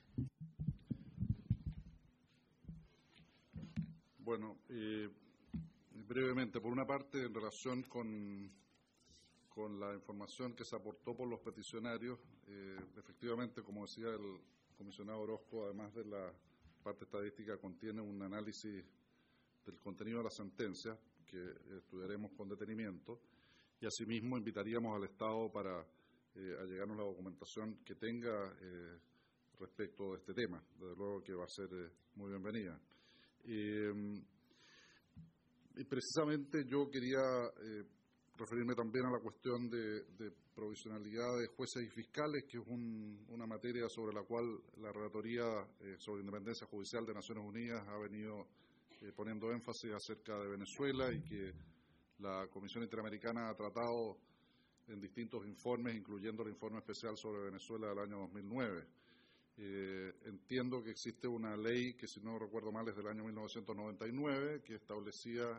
Bueno, brevemente, por una parte, en relación con la información que se aportó por los peticionarios, efectivamente, como decía el comisionado Orozco, además de la parte estadística, contiene un análisis del contenido de la sentencia que estudiaremos con detenimiento, y asimismo invitaríamos al Estado para allegarnos la documentación que tenga respecto de este tema. Desde luego que va a ser muy bienvenida. Y precisamente yo quería referirme también a la cuestión de provisionalidad de jueces y fiscales, que es una materia sobre la cual la Relatoría sobre Independencia Judicial de Naciones Unidas ha venido poniendo énfasis acerca de Venezuela y que la Comisión Interamericana ha tratado en distintos informes, incluyendo el informe especial sobre Venezuela del año 2009. Entiendo que existe una ley que, si no recuerdo mal, es del año 1999, que establecía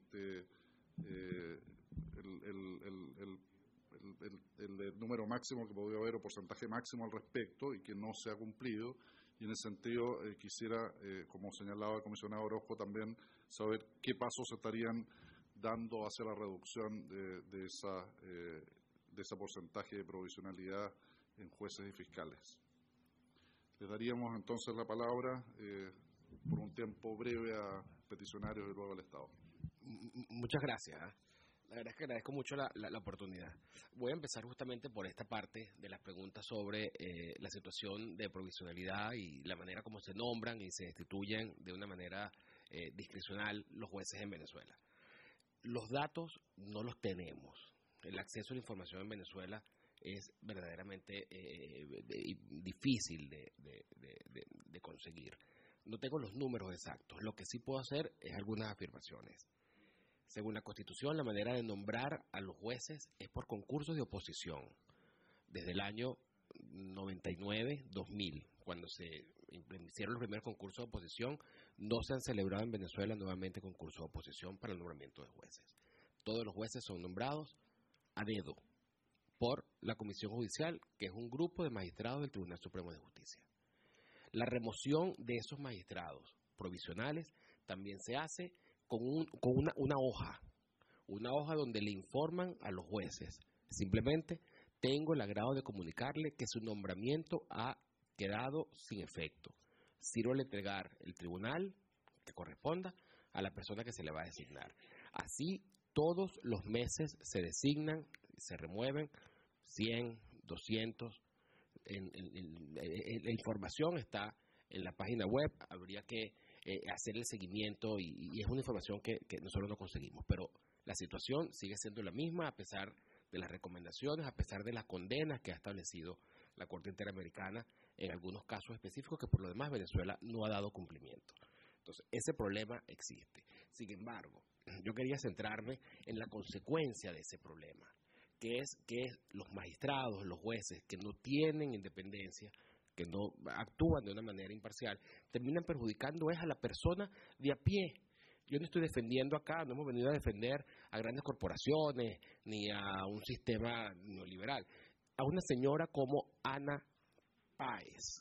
el número máximo que podía haber o porcentaje máximo al respecto y que no se ha cumplido. Y en ese sentido quisiera, como señalaba el comisionado Orozco, también saber qué pasos se estarían dando hacia la reducción de ese porcentaje de provisionalidad en jueces y fiscales. Les daríamos entonces la palabra por un tiempo breve a peticionarios y luego al Estado. Muchas gracias. La verdad es que agradezco mucho la oportunidad. Voy a empezar justamente por esta parte de las preguntas sobre la situación de provisionalidad y la manera como se nombran y se destituyen de una manera discrecional los jueces en Venezuela. Los datos no los tenemos. El acceso a la información en Venezuela es verdaderamente difícil de conseguir. No tengo los números exactos. Lo que sí puedo hacer es algunas afirmaciones. Según la Constitución, la manera de nombrar a los jueces es por concursos de oposición. Desde el año 99-2000, cuando se hicieron los primeros concursos de oposición, no se han celebrado en Venezuela nuevamente concursos de oposición para el nombramiento de jueces. Todos los jueces son nombrados a dedo por la Comisión Judicial, que es un grupo de magistrados del Tribunal Supremo de Justicia. La remoción de esos magistrados provisionales también se hace con una hoja donde le informan a los jueces, simplemente tengo el agrado de comunicarle que su nombramiento ha quedado sin efecto. Sirvo a entregar el tribunal que corresponda a la persona que se le va a designar. Así, todos los meses se designan, se remueven 100, 200. La información está en la página web, habría que hacer el seguimiento y es una información que nosotros no conseguimos. Pero la situación sigue siendo la misma a pesar de las recomendaciones, a pesar de las condenas que ha establecido la Corte Interamericana en algunos casos específicos que por lo demás Venezuela no ha dado cumplimiento. Entonces, ese problema existe. Sin embargo, yo quería centrarme en la consecuencia de ese problema, que es que los magistrados, los jueces que no tienen independencia, que no actúan de una manera imparcial, terminan perjudicando a la persona de a pie. Yo no estoy defendiendo acá, no hemos venido a defender a grandes corporaciones ni a un sistema neoliberal. A una señora como Ana Páez.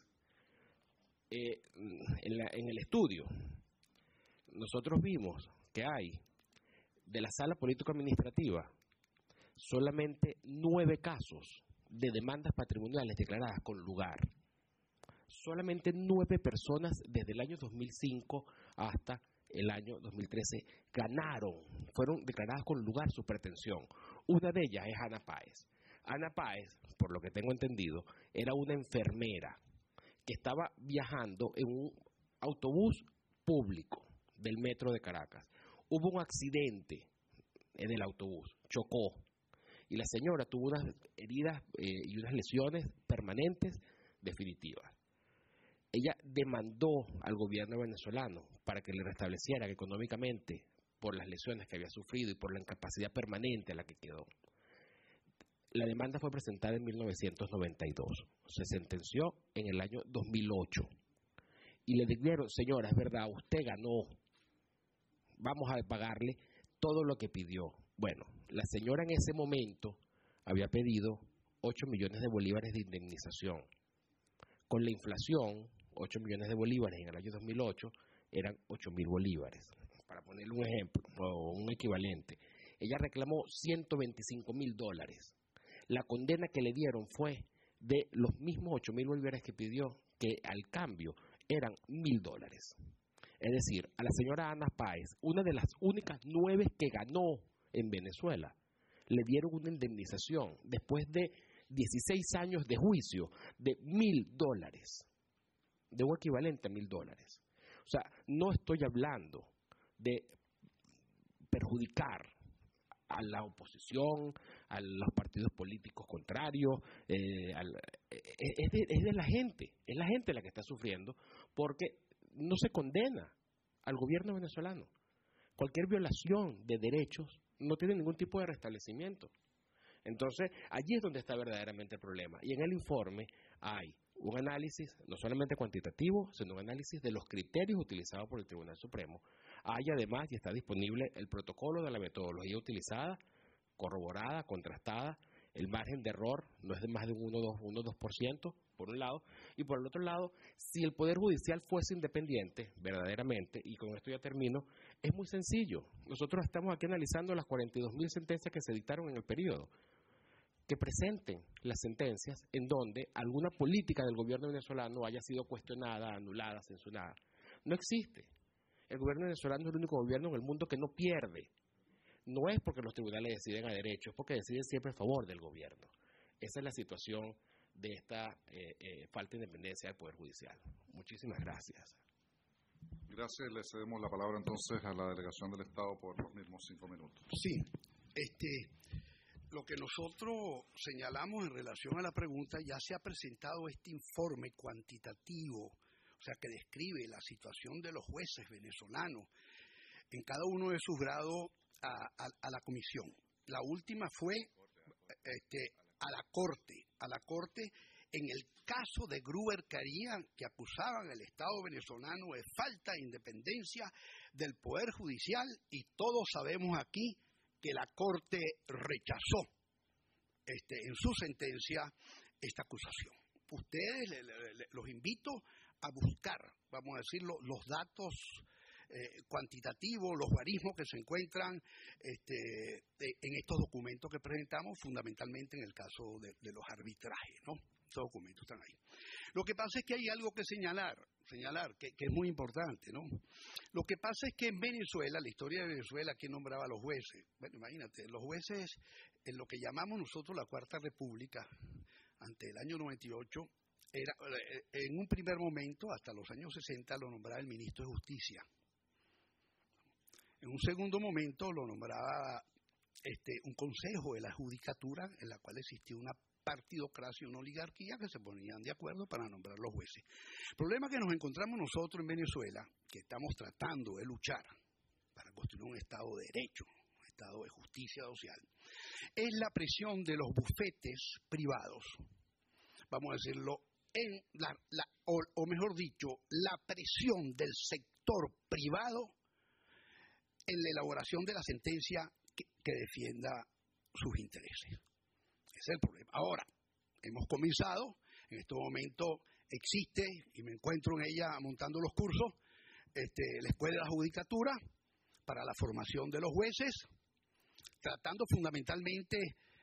En el estudio, nosotros vimos que hay, de la sala político-administrativa, solamente 9 casos de demandas patrimoniales declaradas con lugar. Solamente 9 personas desde el año 2005 hasta el año 2013 fueron declaradas con lugar su pretensión. Una de ellas es Ana Páez. Ana Páez, por lo que tengo entendido, era una enfermera que estaba viajando en un autobús público del metro de Caracas. Hubo un accidente en el autobús, chocó, y la señora tuvo unas heridas y unas lesiones permanentes definitivas. Ella demandó al gobierno venezolano para que le restablecieran económicamente por las lesiones que había sufrido y por la incapacidad permanente a la que quedó. La demanda fue presentada en 1992, se sentenció en el año 2008 y le dijeron, señora, es verdad, usted ganó, vamos a pagarle todo lo que pidió. Bueno, la señora en ese momento había pedido 8 millones de bolívares de indemnización. Con la inflación, 8 millones de bolívares en el año 2008 eran 8.000 bolívares, para ponerle un ejemplo, o un equivalente. Ella reclamó $125.000. La condena que le dieron fue de los mismos 8.000 bolívares que pidió, que al cambio eran $1.000. Es decir, a la señora Ana Páez, una de las únicas 9 que ganó en Venezuela, le dieron una indemnización después de 16 años de juicio de $1.000, de un equivalente a $1.000. O sea, no estoy hablando de perjudicar a la oposición, a los partidos políticos contrarios, es de la gente, es la gente la que está sufriendo, porque no se condena al gobierno venezolano. Cualquier violación de derechos no tiene ningún tipo de restablecimiento. Entonces, allí es donde está verdaderamente el problema. Y en el informe hay un análisis no solamente cuantitativo, sino un análisis de los criterios utilizados por el Tribunal Supremo. Hay además, y está disponible, el protocolo de la metodología utilizada, corroborada, contrastada. El margen de error no es de más de un 1-2%, por un lado. Y por el otro lado, si el Poder Judicial fuese independiente, verdaderamente, y con esto ya termino, es muy sencillo. Nosotros estamos aquí analizando las 42.000 sentencias que se dictaron en el periodo. Que presenten las sentencias en donde alguna política del gobierno venezolano haya sido cuestionada, anulada, censurada. No existe. El gobierno venezolano es el único gobierno en el mundo que no pierde. No es porque los tribunales deciden a derecho, es porque deciden siempre a favor del gobierno. Esa es la situación de esta falta de independencia del Poder Judicial. Muchísimas gracias. Gracias. Le cedemos la palabra entonces a la delegación del Estado por los mismos 5 minutos. Sí, lo que nosotros señalamos en relación a la pregunta, ya se ha presentado este informe cuantitativo, o sea, que describe la situación de los jueces venezolanos en cada uno de sus grados a la comisión. La última fue a la Corte en el caso de Gruber Caría, que acusaban al Estado venezolano de falta de independencia del Poder Judicial, y todos sabemos aquí que la Corte rechazó en su sentencia esta acusación. Ustedes los invito a buscar, vamos a decirlo, los datos cuantitativos, los guarismos que se encuentran en estos documentos que presentamos, fundamentalmente en el caso de los arbitrajes, ¿no? Estos documentos están ahí. Lo que pasa es que hay algo que señalar que es muy importante, ¿no? Lo que pasa es que en Venezuela, la historia de Venezuela, ¿quién nombraba a los jueces? Bueno, imagínate, los jueces, en lo que llamamos nosotros la Cuarta República, ante el año 98, era, en un primer momento, hasta los años 60, lo nombraba el ministro de Justicia. En un segundo momento lo nombraba un consejo de la judicatura, en la cual existía una partidocracia, una oligarquía que se ponían de acuerdo para nombrar los jueces. El problema que nos encontramos nosotros en Venezuela, que estamos tratando de luchar para construir un Estado de derecho, un Estado de justicia social, es la presión de los bufetes privados, vamos a decirlo, o mejor dicho, la presión del sector privado en la elaboración de la sentencia que defienda sus intereses. Ese es el problema. Ahora, hemos comenzado, en este momento existe, y me encuentro en ella montando los cursos, la Escuela de la Judicatura para la formación de los jueces, tratando fundamentalmente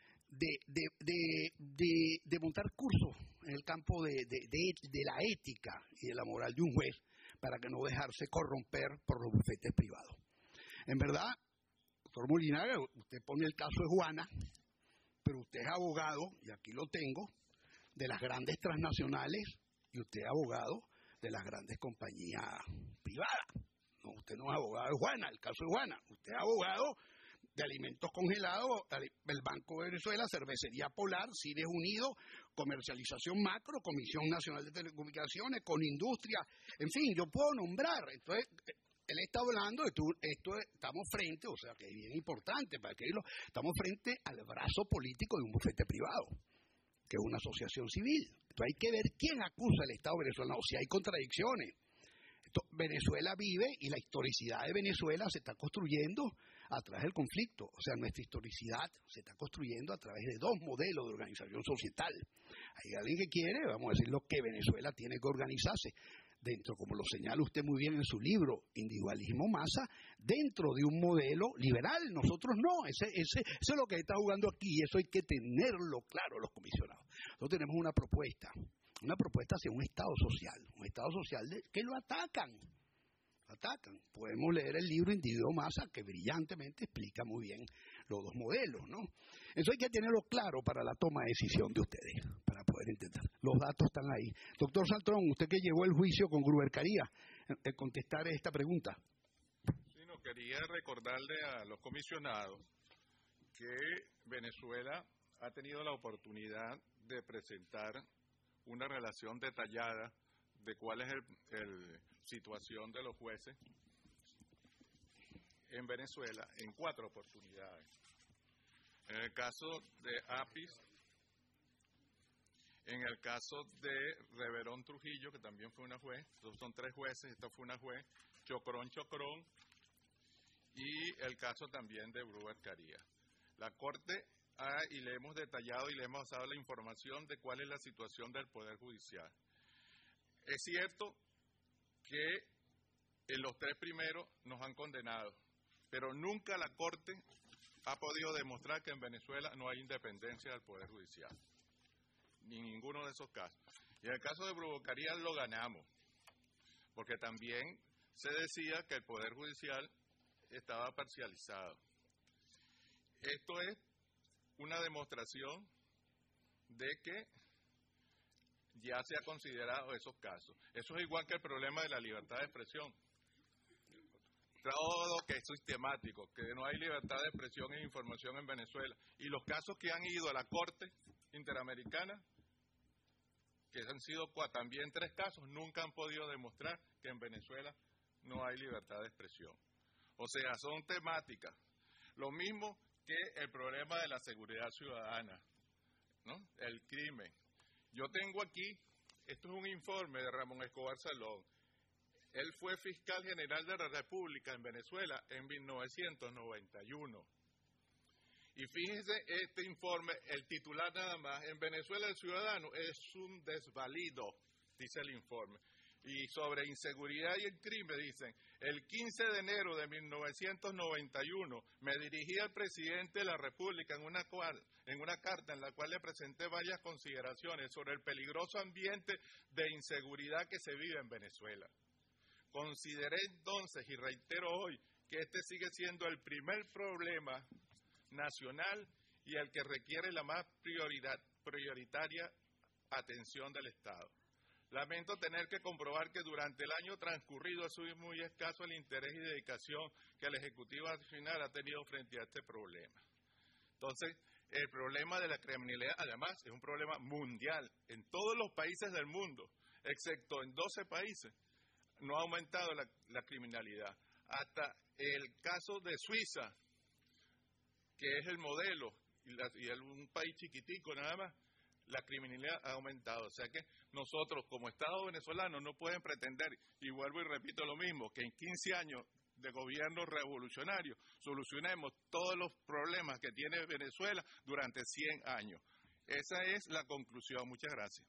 de montar cursos en el campo de la ética y de la moral de un juez, para que no dejarse corromper por los bufetes privados. En verdad, doctor Molinaga, usted pone el caso de Juana, pero usted es abogado, y aquí lo tengo, de las grandes transnacionales, y usted es abogado de las grandes compañías privadas. No, usted no es abogado de Juana, el caso de Juana. Usted es abogado de alimentos congelados, el Banco de Venezuela, Cervecería Polar, Cines Unidos, Comercialización Macro, Comisión Nacional de Telecomunicaciones, Conindustria, en fin, yo puedo nombrar. Entonces, él está hablando de esto, estamos frente, o sea que es bien importante para que estamos frente al brazo político de un bufete privado, que es una asociación civil. Entonces hay que ver quién acusa al Estado venezolano, si hay contradicciones. Venezuela vive, y la historicidad de Venezuela se está construyendo a través del conflicto. O sea, nuestra historicidad se está construyendo a través de dos modelos de organización societal. Hay alguien que quiere, vamos a decirlo, que Venezuela tiene que organizarse dentro, como lo señala usted muy bien en su libro, Individualismo Masa, dentro de un modelo liberal. Nosotros no, ese es lo que está jugando aquí, y eso hay que tenerlo claro los comisionados. Nosotros tenemos una propuesta hacia un Estado social que lo atacan. Podemos leer el libro Individuo Masa, que brillantemente explica muy bien los dos modelos, ¿no? Eso hay que tenerlo claro para la toma de decisión de ustedes, para poder entender. Los datos están ahí. Doctor Saltrón, usted que llevó el juicio con Gruber Caría, contestar esta pregunta. Sí, no, quería recordarle a los comisionados que Venezuela ha tenido la oportunidad de presentar una relación detallada de cuál es la situación de los jueces en Venezuela en 4 oportunidades. En el caso de Apis, en el caso de Reverón Trujillo, que también fue una juez, son 3 jueces, esta fue una juez, Chocrón, y el caso también de Bruber Carías. La Corte y le hemos detallado y le hemos dado la información de cuál es la situación del Poder Judicial. Es cierto que en los 3 primeros nos han condenado, pero nunca la Corte ha podido demostrar que en Venezuela no hay independencia del Poder Judicial, ni en ninguno de esos casos. Y en el caso de Bruber Carías lo ganamos, porque también se decía que el Poder Judicial estaba parcializado. Esto es una demostración de que ya se ha considerado esos casos. Eso es igual que el problema de la libertad de expresión. Todo que es sistemático, que no hay libertad de expresión e información en Venezuela. Y los casos que han ido a la Corte Interamericana, que han sido también 3 casos, nunca han podido demostrar que en Venezuela no hay libertad de expresión. O sea, son temáticas. Lo mismo que el problema de la seguridad ciudadana, ¿no? El crimen. Yo tengo aquí, esto es un informe de Ramón Escobar Salón. Él fue fiscal general de la República en Venezuela en 1991. Y fíjense este informe, el titular nada más, en Venezuela el ciudadano es un desvalido, dice el informe. Y sobre inseguridad y el crimen dicen, el 15 de enero de 1991 me dirigí al presidente de la República en una carta en la cual le presenté varias consideraciones sobre el peligroso ambiente de inseguridad que se vive en Venezuela. Consideré entonces, y reitero hoy, que este sigue siendo el primer problema nacional y el que requiere la más prioritaria atención del Estado. Lamento tener que comprobar que durante el año transcurrido es muy escaso el interés y dedicación que el Ejecutivo Nacional ha tenido frente a este problema. Entonces, el problema de la criminalidad, además, es un problema mundial. En todos los países del mundo, excepto en 12 países, no ha aumentado la criminalidad. Hasta el caso de Suiza, que es el modelo, y un país chiquitico nada más, la criminalidad ha aumentado. O sea que nosotros como Estado venezolano no pueden pretender, y vuelvo y repito lo mismo, que en 15 años de gobierno revolucionario solucionemos todos los problemas que tiene Venezuela durante 100 años. Esa es la conclusión. Muchas gracias.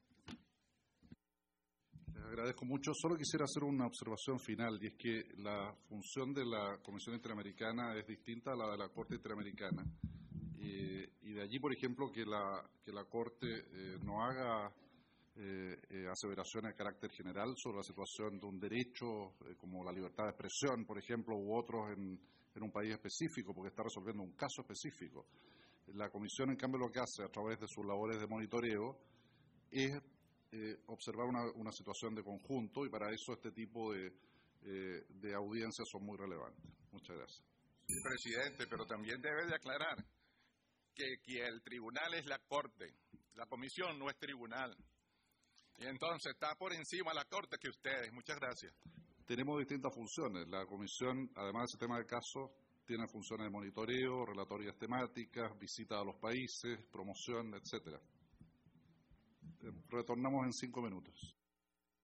Les agradezco mucho. Solo quisiera hacer una observación final, y es que la función de la Comisión Interamericana es distinta a la de la Corte Interamericana. Y de allí, por ejemplo, que la Corte no haga aseveraciones de carácter general sobre la situación de un derecho como la libertad de expresión, por ejemplo, u otros en un país específico, porque está resolviendo un caso específico. La Comisión, en cambio, lo que hace a través de sus labores de monitoreo es observar una situación de conjunto, y para eso este tipo de audiencias son muy relevantes. Muchas gracias. Sí, presidente, pero también debe de aclarar que el tribunal es la Corte, la Comisión no es tribunal. Y entonces está por encima la Corte que ustedes. Muchas gracias. Tenemos distintas funciones. La Comisión, además de ese tema de casos, tiene funciones de monitoreo, relatorias temáticas, visita a los países, promoción, etcétera. Retornamos en 5 minutos.